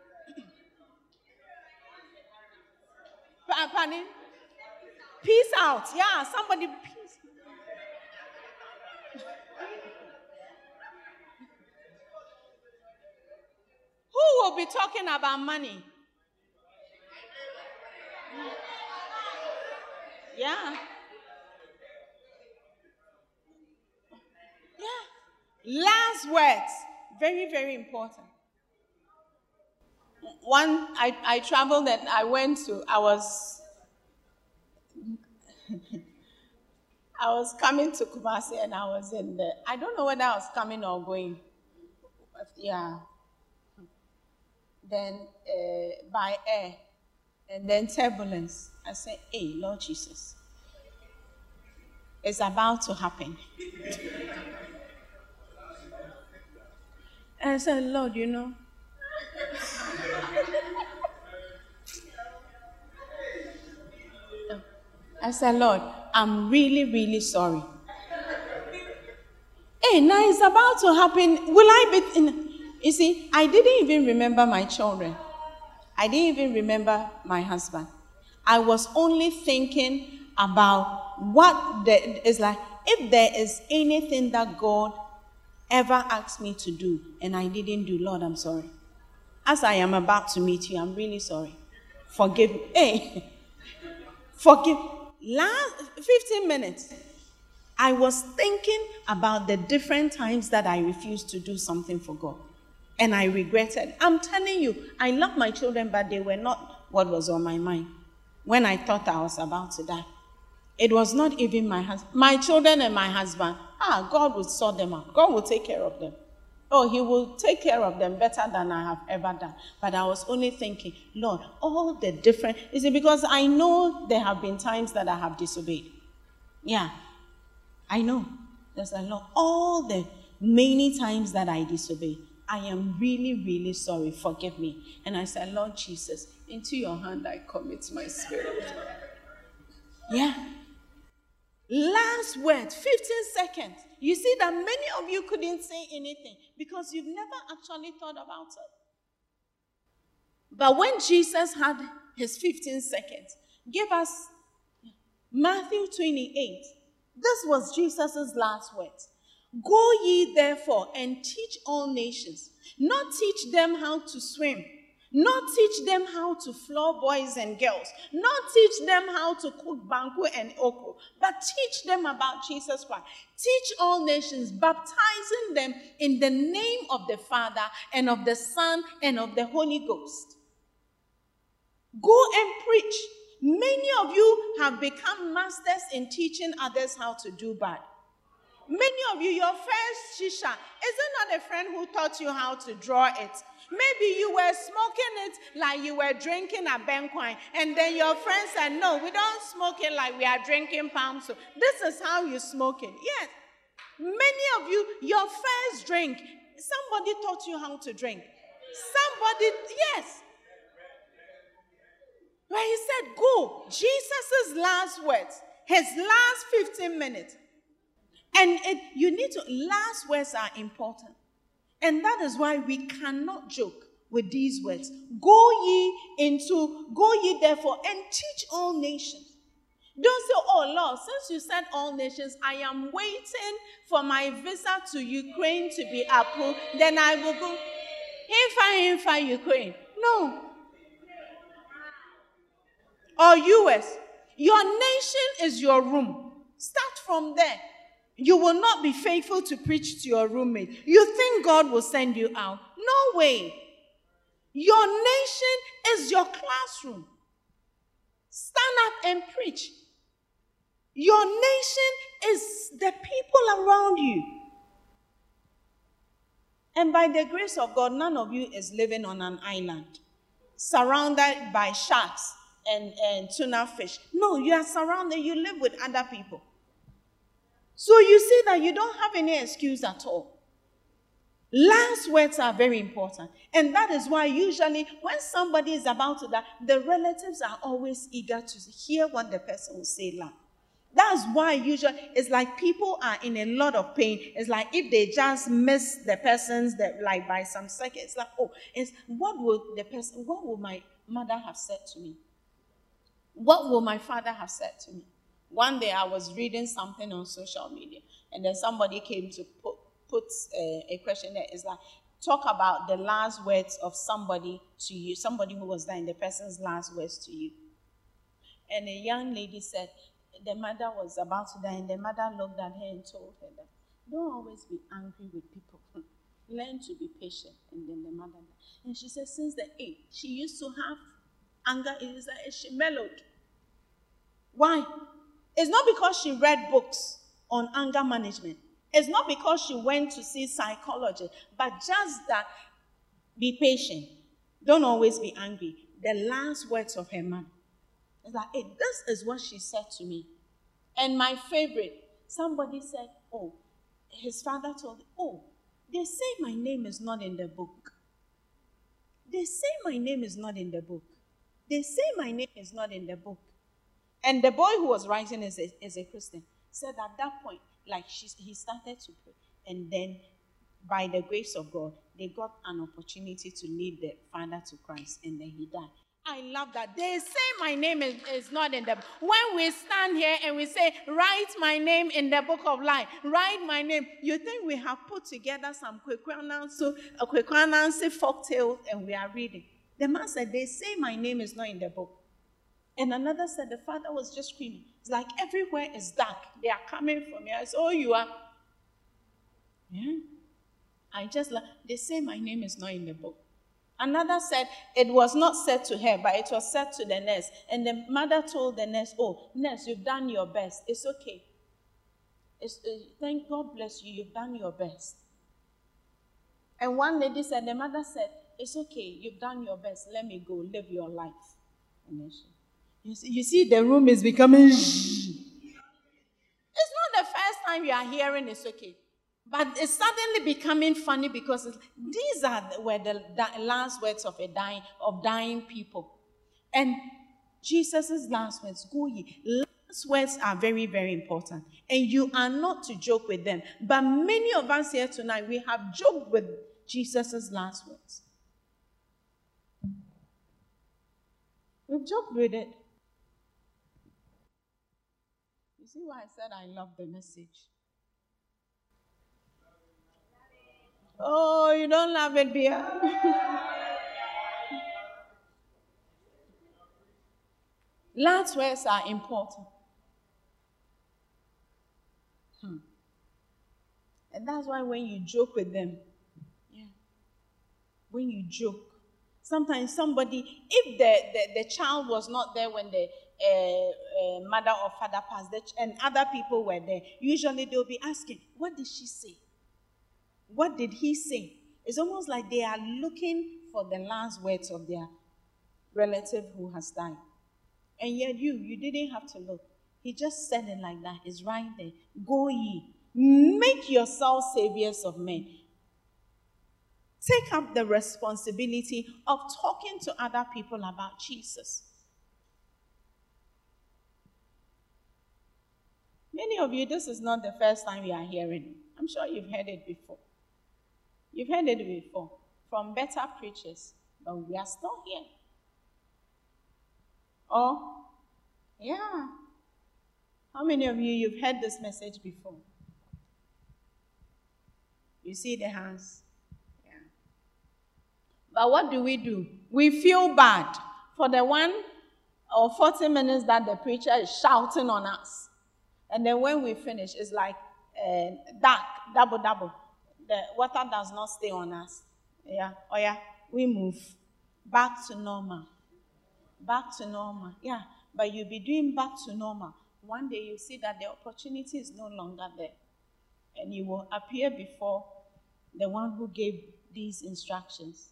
Pardon? Peace out. Yeah, somebody peace. Who will be talking about money? Yeah. Yeah. Last words. Very, very important. One, I, I traveled and I went to, I was, I was coming to Kumasi and I was in the, I don't know whether I was coming or going. Yeah. Then uh, by air, and then turbulence. I said, hey, Lord Jesus, it's about to happen. And I said, Lord, you know, I said, Lord, I'm really, really sorry. Hey, now it's about to happen. Will I be in? You see, I didn't even remember my children. I didn't even remember my husband. I was only thinking about what the, is like, if there is anything that God ever asked me to do and I didn't do, Lord, I'm sorry. As I am about to meet you, I'm really sorry. Forgive me. Hey, forgive. Last fifteen minutes, I was thinking about the different times that I refused to do something for God. And I regretted. I'm telling you, I love my children, but they were not what was on my mind when I thought I was about to die. It was not even my husband. My children and my husband, ah, God will sort them out. God will take care of them. Oh, he will take care of them better than I have ever done. But I was only thinking, Lord, all the different, is it because I know there have been times that I have disobeyed? Yeah, I know. There's a lot. All the many times that I disobeyed. I am really, really sorry. Forgive me. And I said, Lord Jesus, into your hand I commit my spirit. Yeah. Last word, fifteen seconds. You see that many of you couldn't say anything because you've never actually thought about it. But when Jesus had his fifteen seconds, give us Matthew twenty-eight. This was Jesus' last words. Go ye therefore and teach all nations. Not teach them how to swim. Not teach them how to floor boys and girls. Not teach them how to cook banku and oko. But teach them about Jesus Christ. Teach all nations, baptizing them in the name of the Father and of the Son and of the Holy Ghost. Go and preach. Many of you have become masters in teaching others how to do bad. Many of you, your first shisha, is it not a friend who taught you how to draw it? Maybe you were smoking it like you were drinking a banquine, and then your friend said, no, we don't smoke it like we are drinking palm soup. This is how you smoke it. Yes. Many of you, your first drink, somebody taught you how to drink. Somebody, yes. But he said, go. Jesus' last words, his last fifteen minutes. And it, you need to, last words are important. And that is why we cannot joke with these words. Go ye into, go ye therefore and teach all nations. Don't say, oh Lord, since you said all nations, I am waiting for my visa to Ukraine to be approved, then I will go. Infa, infa, Ukraine. No. Or U S. Your nation is your room. Start from there. You will not be faithful to preach to your roommate. You think God will send you out? No way. Your nation is your classroom. Stand up and preach. Your nation is the people around you. And by the grace of God, none of you is living on an island, surrounded by sharks and, and tuna fish. No, you are surrounded, you live with other people. So you see that you don't have any excuse at all. Last words are very important. And that is why usually when somebody is about to die, the relatives are always eager to hear what the person will say last. That's why usually it's like people are in a lot of pain. It's like if they just miss the person's, that like by some seconds, it's like, oh, it's what will the person, what will my mother have said to me? What will my father have said to me? One day I was reading something on social media, and then somebody came to put, put uh, a question there. It's like, talk about the last words of somebody to you, somebody who was dying, the person's last words to you. And a young lady said, the mother was about to die, and the mother looked at her and told her that, don't always be angry with people. Learn to be patient. And then the mother died. And she said, since the age, she used to have anger. It is like she mellowed. Why? It's not because she read books on anger management. It's not because she went to see psychology, but just that be patient. Don't always be angry. The last words of her mother. It's like, hey, this is what she said to me. And my favorite, somebody said, oh, his father told him, oh, they say my name is not in the book. They say my name is not in the book. They say my name is not in the book. And the boy who was writing is a, is a Christian. Said at that point, like she, he started to pray. And then, by the grace of God, they got an opportunity to lead the father to Christ. And then he died. I love that. They say my name is, is not in the book. When we stand here and we say, write my name in the book of life. Write my name. You think we have put together some Kwekwanansi folk tales and we are reading. The man said, they say my name is not in the book. And another said, the father was just screaming. It's like everywhere is dark. They are coming from here. I said, oh, you are. Yeah. I just, like, they say my name is not in the book. Another said, it was not said to her, but it was said to the nurse. And the mother told the nurse, oh, nurse, you've done your best. It's okay. It's, uh, thank God bless you. You've done your best. And one lady said, the mother said, it's okay. You've done your best. Let me go. Live your life. And then she, You see, you see, the room is becoming shh. It's not the first time you are hearing it's okay. But it's suddenly becoming funny because it's, these are the, were the, the last words of a dying of dying people. And Jesus' last words, go ye. Last words are very, very important. And you are not to joke with them. But many of us here tonight, we have joked with Jesus' last words. We've joked with it. You see why I said I love the message? Oh, you don't love it, Bia? Last words are important. Hmm. And that's why when you joke with them, yeah, when you joke, sometimes somebody, if the, the, the child was not there when the uh, uh, mother or father passed, the, and other people were there, usually they'll be asking, what did she say? What did he say? It's almost like they are looking for the last words of their relative who has died. And yet you, you didn't have to look. He just said it like that. It's right there. Go ye. Make yourselves saviors of men. Take up the responsibility of talking to other people about Jesus. Many of you, this is not the first time you are hearing it. I'm sure you've heard it before. You've heard it before from better preachers, but we are still here. Oh, yeah. How many of you, you've heard this message before? You see the hands? Yeah. But what do we do? We feel bad for the one or forty minutes that the preacher is shouting on us. And then when we finish, it's like uh, dark, double, double. The water does not stay on us. Yeah. Oh, yeah. We move back to normal. Back to normal. Yeah. But you'll be doing back to normal. One day you see that the opportunity is no longer there. And you will appear before the one who gave these instructions.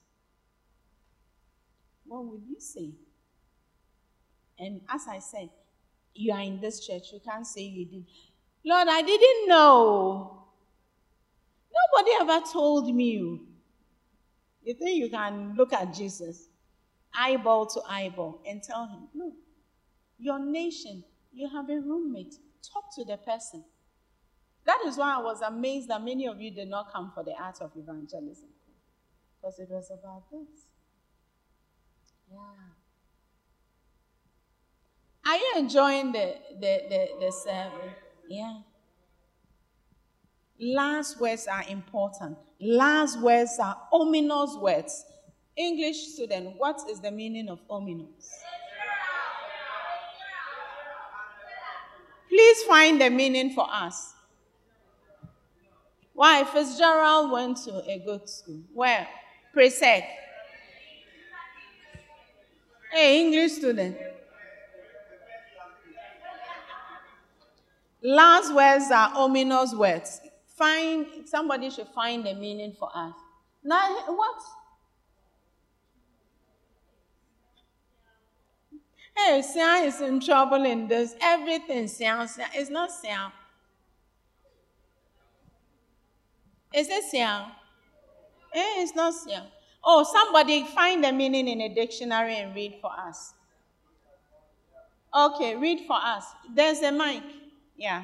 What would you say? And as I said, you are in this church. You can't say you did. Lord, I didn't know. Nobody ever told me. You think you can look at Jesus, eyeball to eyeball, and tell him, no. Your nation, you have a roommate. Talk to the person. That is why I was amazed that many of you did not come for the art of evangelism. Because it was about this. Yeah. Are you enjoying the, the, the, the service? Yeah. Last words are important. Last words are ominous words. English student, what is the meaning of ominous? Please find the meaning for us. Why? Fitzgerald went to a good school. Where? Presec. Hey, English student. Last words are ominous words. Find, somebody should find the meaning for us. Now, what? Hey, Sian is in trouble in this. Everything Sian, Sian. It's not Sian. Is it Sian? Eh, it's not Sian. Oh, somebody find the meaning in a dictionary and read for us. Okay, read for us. There's a mic. Yeah.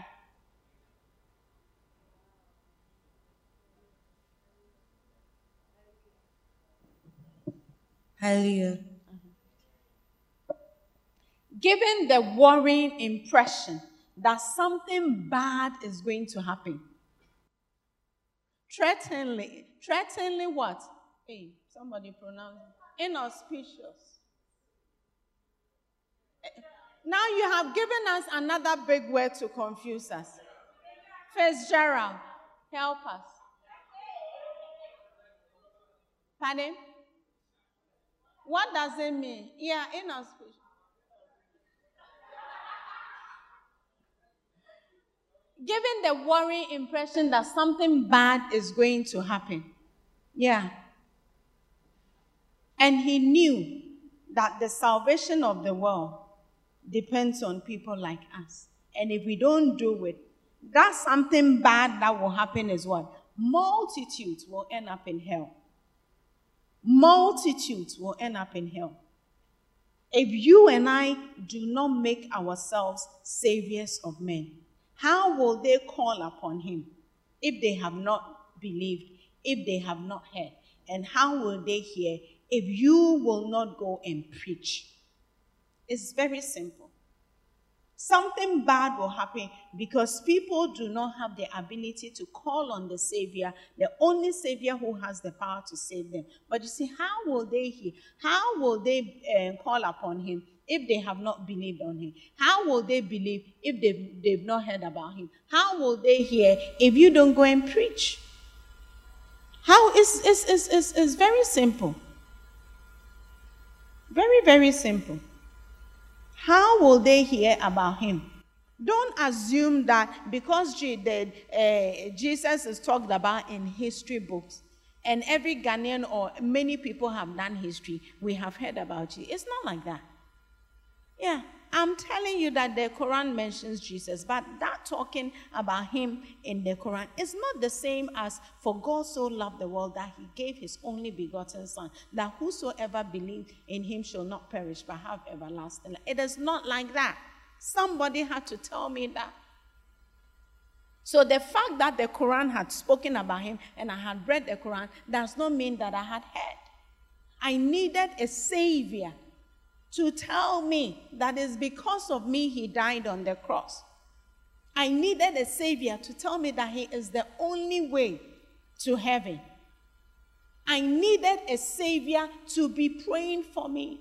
Hallelujah. Given the worrying impression that something bad is going to happen. Threateningly. Threateningly what? Hey, somebody pronounce it. Inauspicious. Now you have given us another big word to confuse us. Fitzgerald, help us. Pardon? What does it mean? Yeah, inauspicious. Given the worrying impression that something bad is going to happen. Yeah. And he knew that the salvation of the world depends on people like us. And if we don't do it, that's something bad that will happen is what? Multitudes will end up in hell. Multitudes will end up in hell. If you and I do not make ourselves saviors of men, how will they call upon him if they have not believed, if they have not heard? And how will they hear if you will not go and preach? It's very simple. Something bad will happen because people do not have the ability to call on the Savior, the only Savior who has the power to save them. But you see, how will they hear? How will they uh, call upon him if they have not believed on him? How will they believe if they've, they've not heard about him? How will they hear if you don't go and preach? How is is is is is very simple. Very, very simple. How will they hear about him? Don't assume that because G, the, uh, Jesus is talked about in history books, and every Ghanaian or many people have done history, we have heard about you. It's not like that. Yeah, I'm telling you that the Quran mentions Jesus, but that talking about him in the Quran is not the same as for God so loved the world that he gave his only begotten son, that whosoever believes in him shall not perish but have everlasting life. It is not like that. Somebody had to tell me that. So the fact that the Quran had spoken about him and I had read the Quran does not mean that I had heard. I needed a savior to tell me that it's because of me he died on the cross. I needed a savior to tell me that he is the only way to heaven. I needed a savior to be praying for me.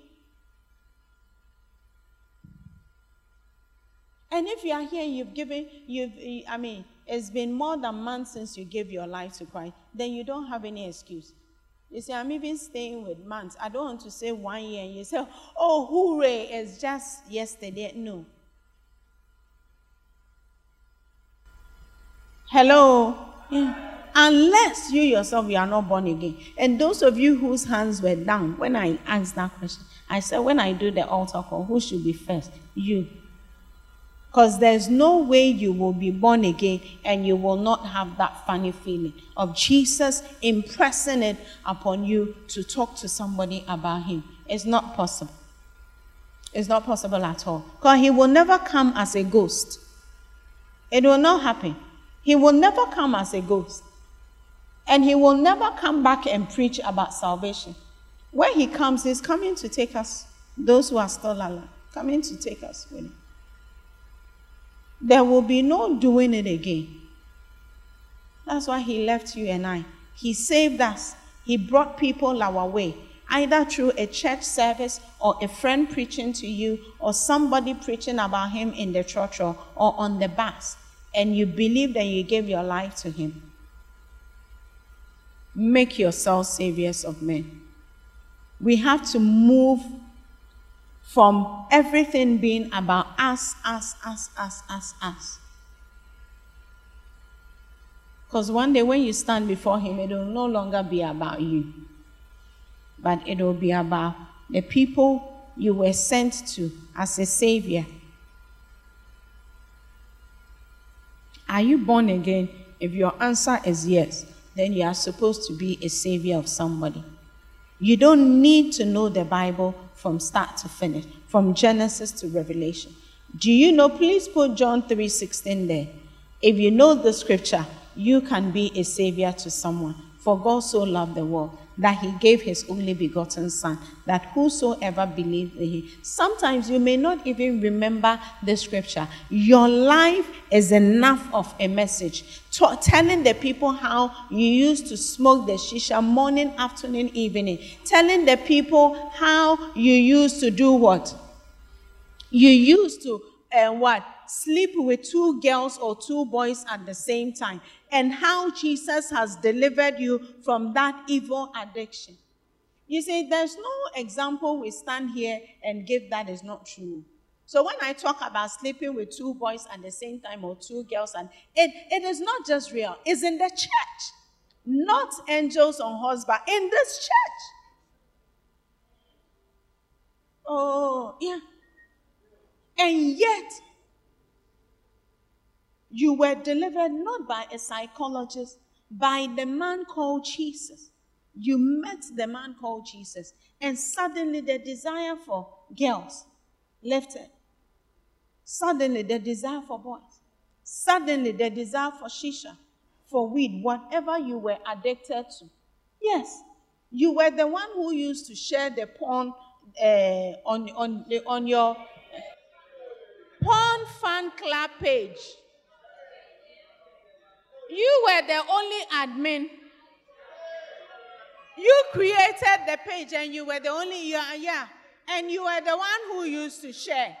And if you are here, you've given, you've, I mean, it's been more than months since you gave your life to Christ, then you don't have any excuse. You say, I'm even staying with months. I don't want to say one year. And you say, oh, hooray, it's just yesterday. No. Hello? Yeah. Unless you yourself, you are not born again. And those of you whose hands were down, when I asked that question, I said, when I do the altar call, who should be first? You. Because there's no way you will be born again and you will not have that funny feeling of Jesus impressing it upon you to talk to somebody about him. It's not possible. It's not possible at all. Because he will never come as a ghost. It will not happen. He will never come as a ghost. And he will never come back and preach about salvation. When he comes, he's coming to take us, those who are still alive, coming to take us with him. There will be no doing it again. That's why he left you and I. He saved us. He brought people our way, either through a church service or a friend preaching to you or somebody preaching about him in the church or, or on the bus, and you believed and you gave your life to him. Make yourselves saviors of men. We have to move from everything being about us, us, us, us, us, us. Because one day when you stand before him, it will no longer be about you. But it will be about the people you were sent to as a savior. Are you born again? If your answer is yes, then you are supposed to be a savior of somebody. You don't need to know the Bible from start to finish, from Genesis to Revelation. Do you know, please put John three sixteen there. If you know the scripture, you can be a savior to someone. For God so loved the world that he gave his only begotten son, that whosoever believes in him. Sometimes you may not even remember the scripture. Your life is enough of a message. T- telling the people how you used to smoke the shisha morning, afternoon, evening. Telling the people how you used to do what? You used to, uh, what? Sleep with two girls or two boys at the same time. And how Jesus has delivered you from that evil addiction. You see, there's no example we stand here and give that is not true. So when I talk about sleeping with two boys at the same time or two girls, and it, it is not just real. It's in the church. Not angels on horseback. In this church. Oh, yeah. And yet, you were delivered not by a psychologist, by the man called Jesus. You met the man called Jesus, and suddenly the desire for girls lifted. Suddenly the desire for boys. Suddenly the desire for shisha, for weed, whatever you were addicted to. Yes, you were the one who used to share the porn uh, on, on, the, on your porn fan club page. You were the only admin. You created the page and you were the only, yeah, yeah. and you were the one who used to share.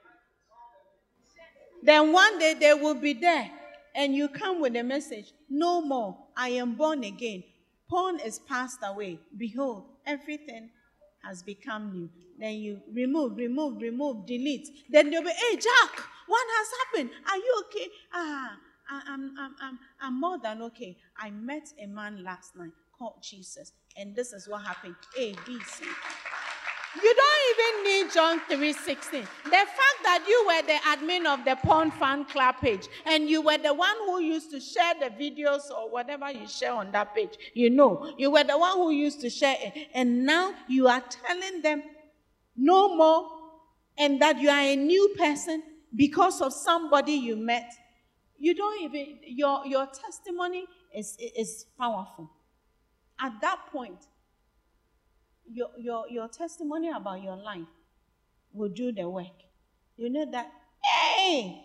Then one day they will be there, and you come with a message, no more, I am born again. Porn is passed away. Behold, everything has become new. Then you remove, remove, remove, delete. Then they'll be, hey, Jack, what has happened? Are you okay? Ah, I'm, I'm, I'm, I'm more than okay. I met a man last night called Jesus, and this is what happened. A, B, C. You don't even need John three sixteen. The fact that you were the admin of the porn fan club page, and you were the one who used to share the videos or whatever you share on that page, you know, you were the one who used to share it, and now you are telling them no more, and that you are a new person because of somebody you met. You don't even, your, your testimony is, is powerful. At that point, Your, your, your testimony about your life will do the work. You know that, hey,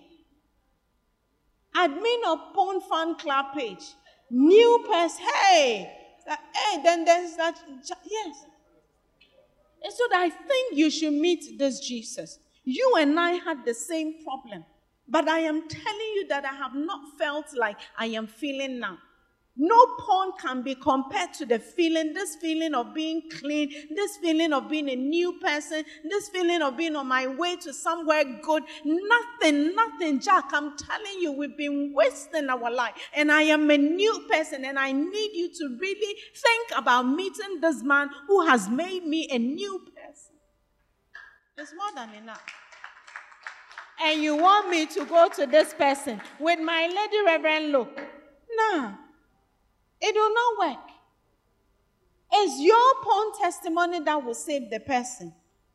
admin of porn fan club page, new person, hey, that, hey, then there's that, yes. And so that I think you should meet this Jesus. You and I had the same problem, but I am telling you that I have not felt like I am feeling now. No porn can be compared to the feeling, this feeling of being clean, this feeling of being a new person, this feeling of being on my way to somewhere good. Nothing, nothing, Jack. I'm telling you, we've been wasting our life. And I am a new person, and I need you to really think about meeting this man who has made me a new person. It's more than enough. And you want me to go to this person with my Lady Reverend look? No. It will not work. It's your porn testimony that will save the person.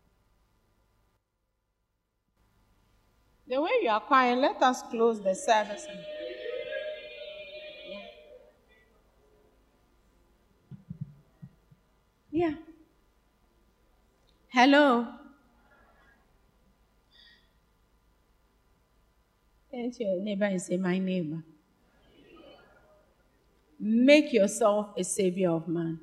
The way you are quiet, let us close the service. Yeah. Yeah. Hello. Turn to your neighbor and say, my neighbor. Make yourself a savior of man.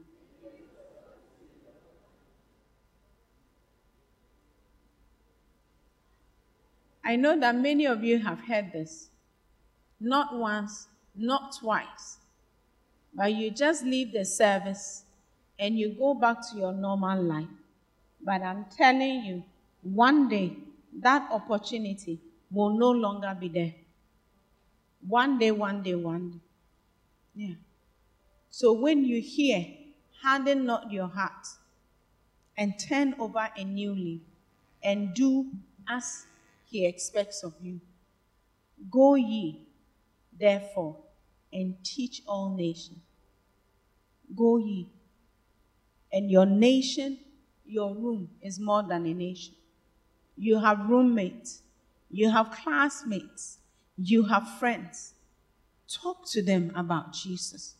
I know that many of you have heard this. Not once, not twice. But you just leave the service and you go back to your normal life. But I'm telling you, one day, that opportunity will no longer be there. One day, one day, one day. Yeah. So when you hear, harden not your heart and turn over a new leaf and do as he expects of you. Go ye, therefore, and teach all nations. Go ye. And your nation, your room is more than a nation. You have roommates. You have classmates. You have friends. Talk to them about Jesus.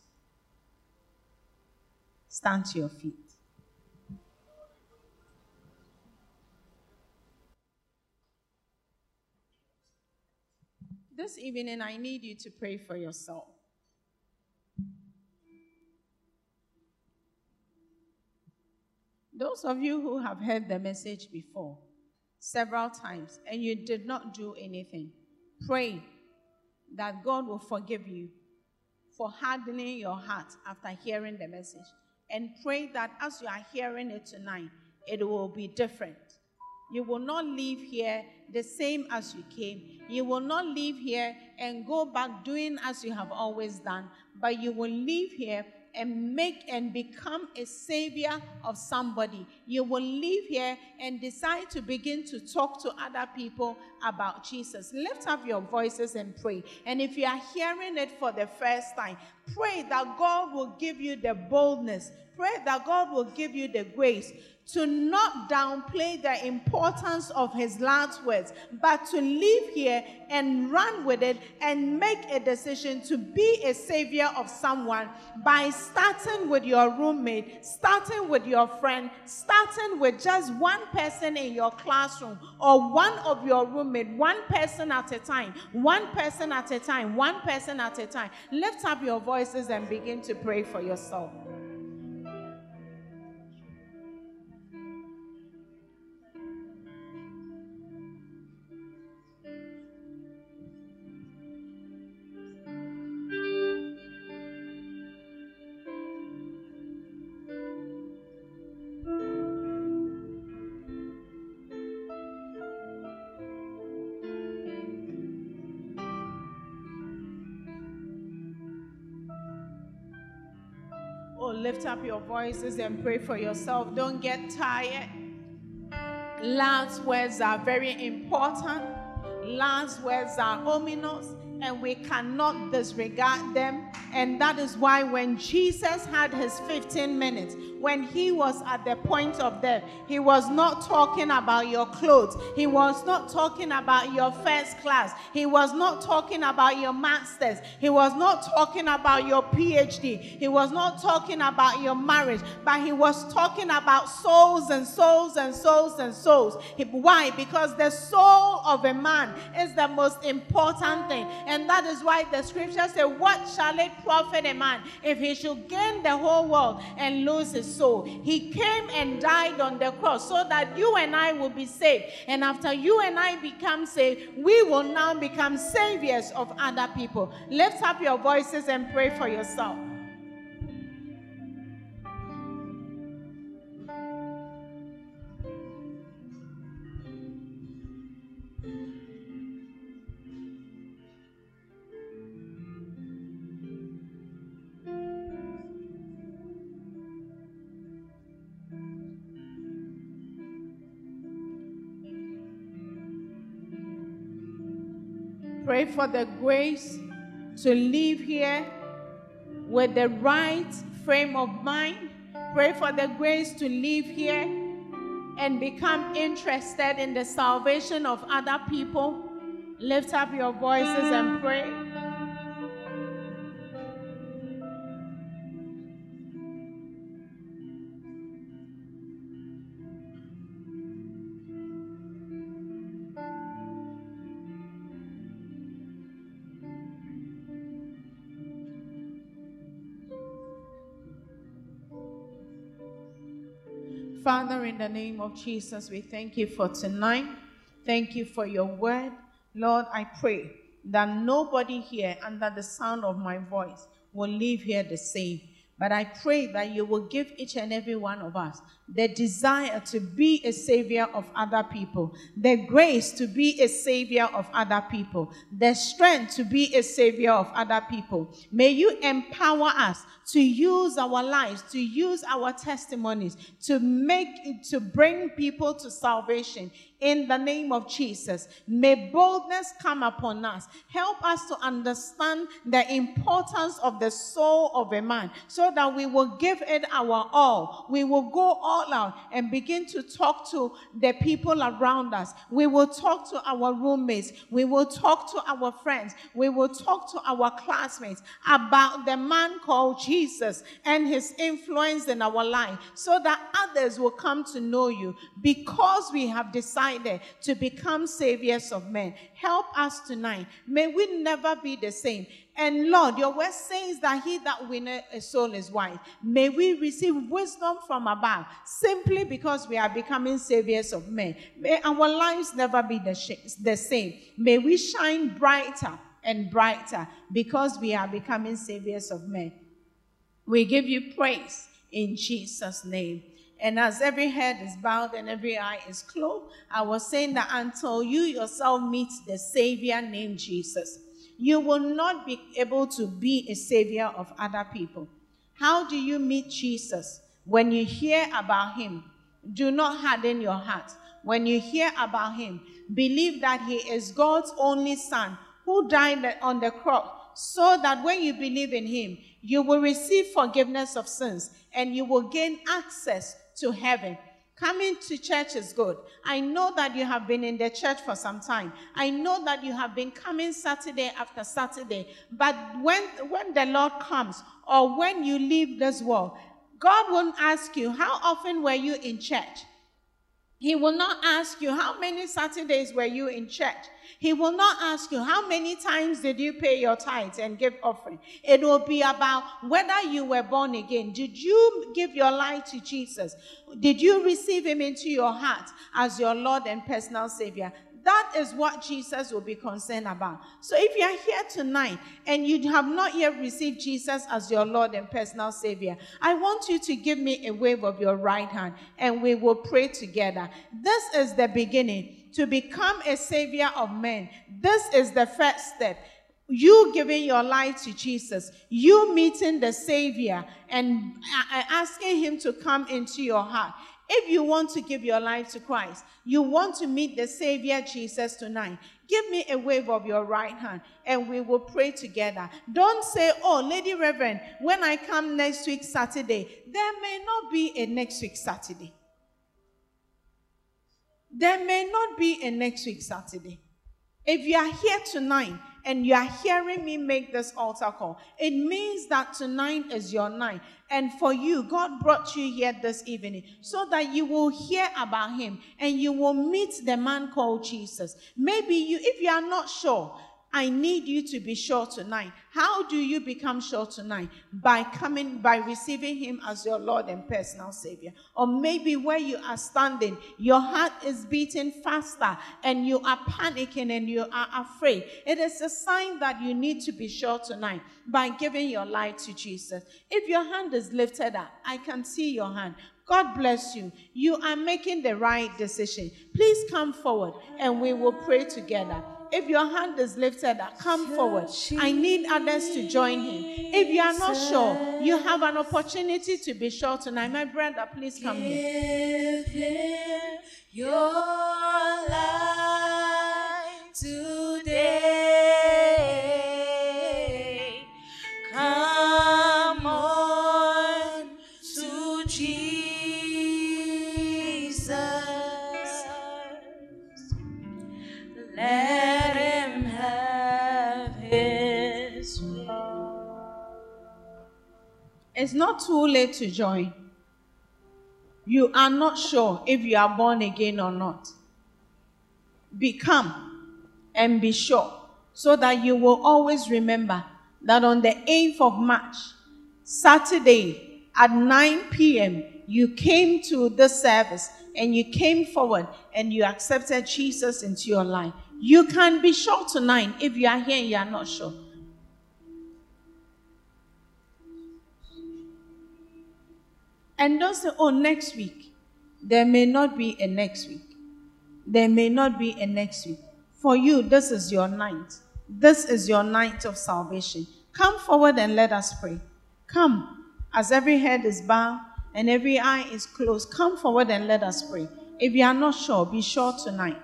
Stand to your feet. This evening, I need you to pray for yourself. Those of you who have heard the message before, several times, and you did not do anything, pray that God will forgive you for hardening your heart after hearing the message. And pray that as you are hearing it tonight, it will be different. You will not leave here the same as you came. You will not leave here and go back doing as you have always done, but you will leave here and make and become a savior of somebody. You will leave here and decide to begin to talk to other people about Jesus. Lift up your voices and pray. And if you are hearing it for the first time, pray that God will give you the boldness. Pray that God will give you the grace to not downplay the importance of his last words, but to leave here and run with it and make a decision to be a savior of someone by starting with your roommate, starting with your friend, starting with just one person in your classroom or one of your roommate, one person at a time, one person at a time, one person at a time. Lift up your voices and begin to pray for yourself. lift up your voices and pray for yourself. Don't get tired. Last words are very important. Last words are ominous, and we cannot disregard them. And that is why when Jesus had his fifteen minutes, when he was at the point of death, he was not talking about your clothes. He was not talking about your first class. He was not talking about your master's. He was not talking about your P H D. He was not talking about your marriage, but he was talking about souls and souls and souls and souls. He, why? Because the soul of a man is the most important thing. And that is why the scripture says, what shall it profit a man if he should gain the whole world and lose his soul? He came and died on the cross so that you and I will be saved. And after you and I become saved, we will now become saviors of other people. Lift up your voices and pray for yourself. Pray for the grace to live here with the right frame of mind. Pray for the grace to live here and become interested in the salvation of other people. Lift up your voices and pray. Father, in the name of Jesus, we thank you for tonight. Thank you for your word. Lord, I pray that nobody here under the sound of my voice will leave here the same. But I pray that you will give each and every one of us the desire to be a savior of other people, the grace to be a savior of other people, the strength to be a savior of other people. May you empower us to use our lives, to use our testimonies, to make, to bring people to salvation. In the name of Jesus, may boldness come upon us. Help us to understand the importance of the soul of a man so that we will give it our all. We will go all out and begin to talk to the people around us. We will talk to our roommates. We will talk to our friends. We will talk to our classmates about the man called Jesus and his influence in our life so that others will come to know you because we have decided to become saviors of men. Help us tonight. May we never be the same. And Lord, your word says that he that winneth a soul is wise. May we receive wisdom from above simply because we are becoming saviors of men. May our lives never be the, sh- the same. May we shine brighter and brighter because we are becoming saviors of men. We give you praise in Jesus' name. And as every head is bowed and every eye is closed, I was saying that until you yourself meet the Savior named Jesus, you will not be able to be a savior of other people. How do you meet Jesus? When you hear about him, do not harden your heart. When you hear about him, believe that he is God's only son who died on the cross so that when you believe in him, you will receive forgiveness of sins and you will gain access to heaven. Coming to church is good. I know that you have been in the church for some time. I know that you have been coming Saturday after Saturday. But when, when the Lord comes or when you leave this world, God won't ask you, how often were you in church? He will not ask you, how many Saturdays were you in church? He will not ask you, how many times did you pay your tithes and give offering? It will be about whether you were born again. Did you give your life to Jesus? Did you receive him into your heart as your Lord and personal Savior? That is what Jesus will be concerned about. So if you are here tonight and you have not yet received Jesus as your Lord and personal Savior, I want you to give me a wave of your right hand and we will pray together. This is the beginning. To become a savior of men, this is the first step. You giving your life to Jesus, you meeting the Savior and asking him to come into your heart. If you want to give your life to Christ, you want to meet the Savior Jesus tonight, give me a wave of your right hand and we will pray together. Don't say, oh, Lady Reverend, when I come next week Saturday, there may not be a next week Saturday. There may not be a next week Saturday. If you are here tonight and you are hearing me make this altar call, it means that tonight is your night. And for you, God brought you here this evening so that you will hear about him and you will meet the man called Jesus. Maybe you, if you are not sure, I need you to be sure tonight. How do you become sure tonight? By coming, by receiving him as your Lord and personal Savior. Or maybe where you are standing, your heart is beating faster and you are panicking and you are afraid. It is a sign that you need to be sure tonight by giving your life to Jesus. If your hand is lifted up, I can see your hand. God bless you. You are making the right decision. Please come forward and we will pray together. If your hand is lifted up, come forward. I need others to join him. If you are not sure, you have an opportunity to be sure tonight. My brother, please come here. Give him your life today. Come on to Jesus. Let him have his way. It's not too late to join. You are not sure if you are born again or not. Become and be sure so that you will always remember that on the eighth of March, Saturday at nine p.m., you came to this service and you came forward and you accepted Jesus into your life. You can be sure tonight if you are here and you are not sure. And don't say, oh, next week. There may not be a next week. There may not be a next week. For you, this is your night. This is your night of salvation. Come forward and let us pray. Come, as every head is bowed and every eye is closed. Come forward and let us pray. If you are not sure, be sure tonight.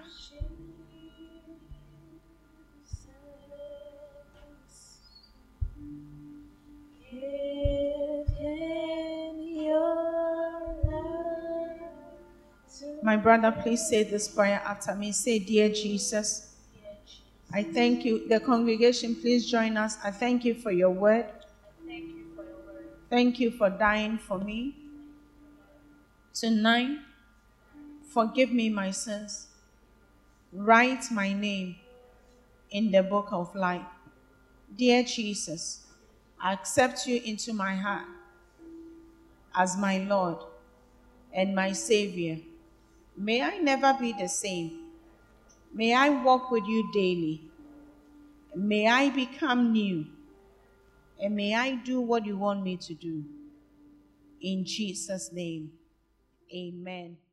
My brother, please say this prayer after me. Say, dear Jesus, I thank you. The congregation, please join us. I thank you for your word. Thank you for your word. Thank you for dying for me. Tonight, forgive me my sins. Write my name in the book of life. Dear Jesus, I accept you into my heart as my Lord and my Savior. May I never be the same. May I walk with you daily. May I become new. And may I do what you want me to do. In Jesus' name, amen.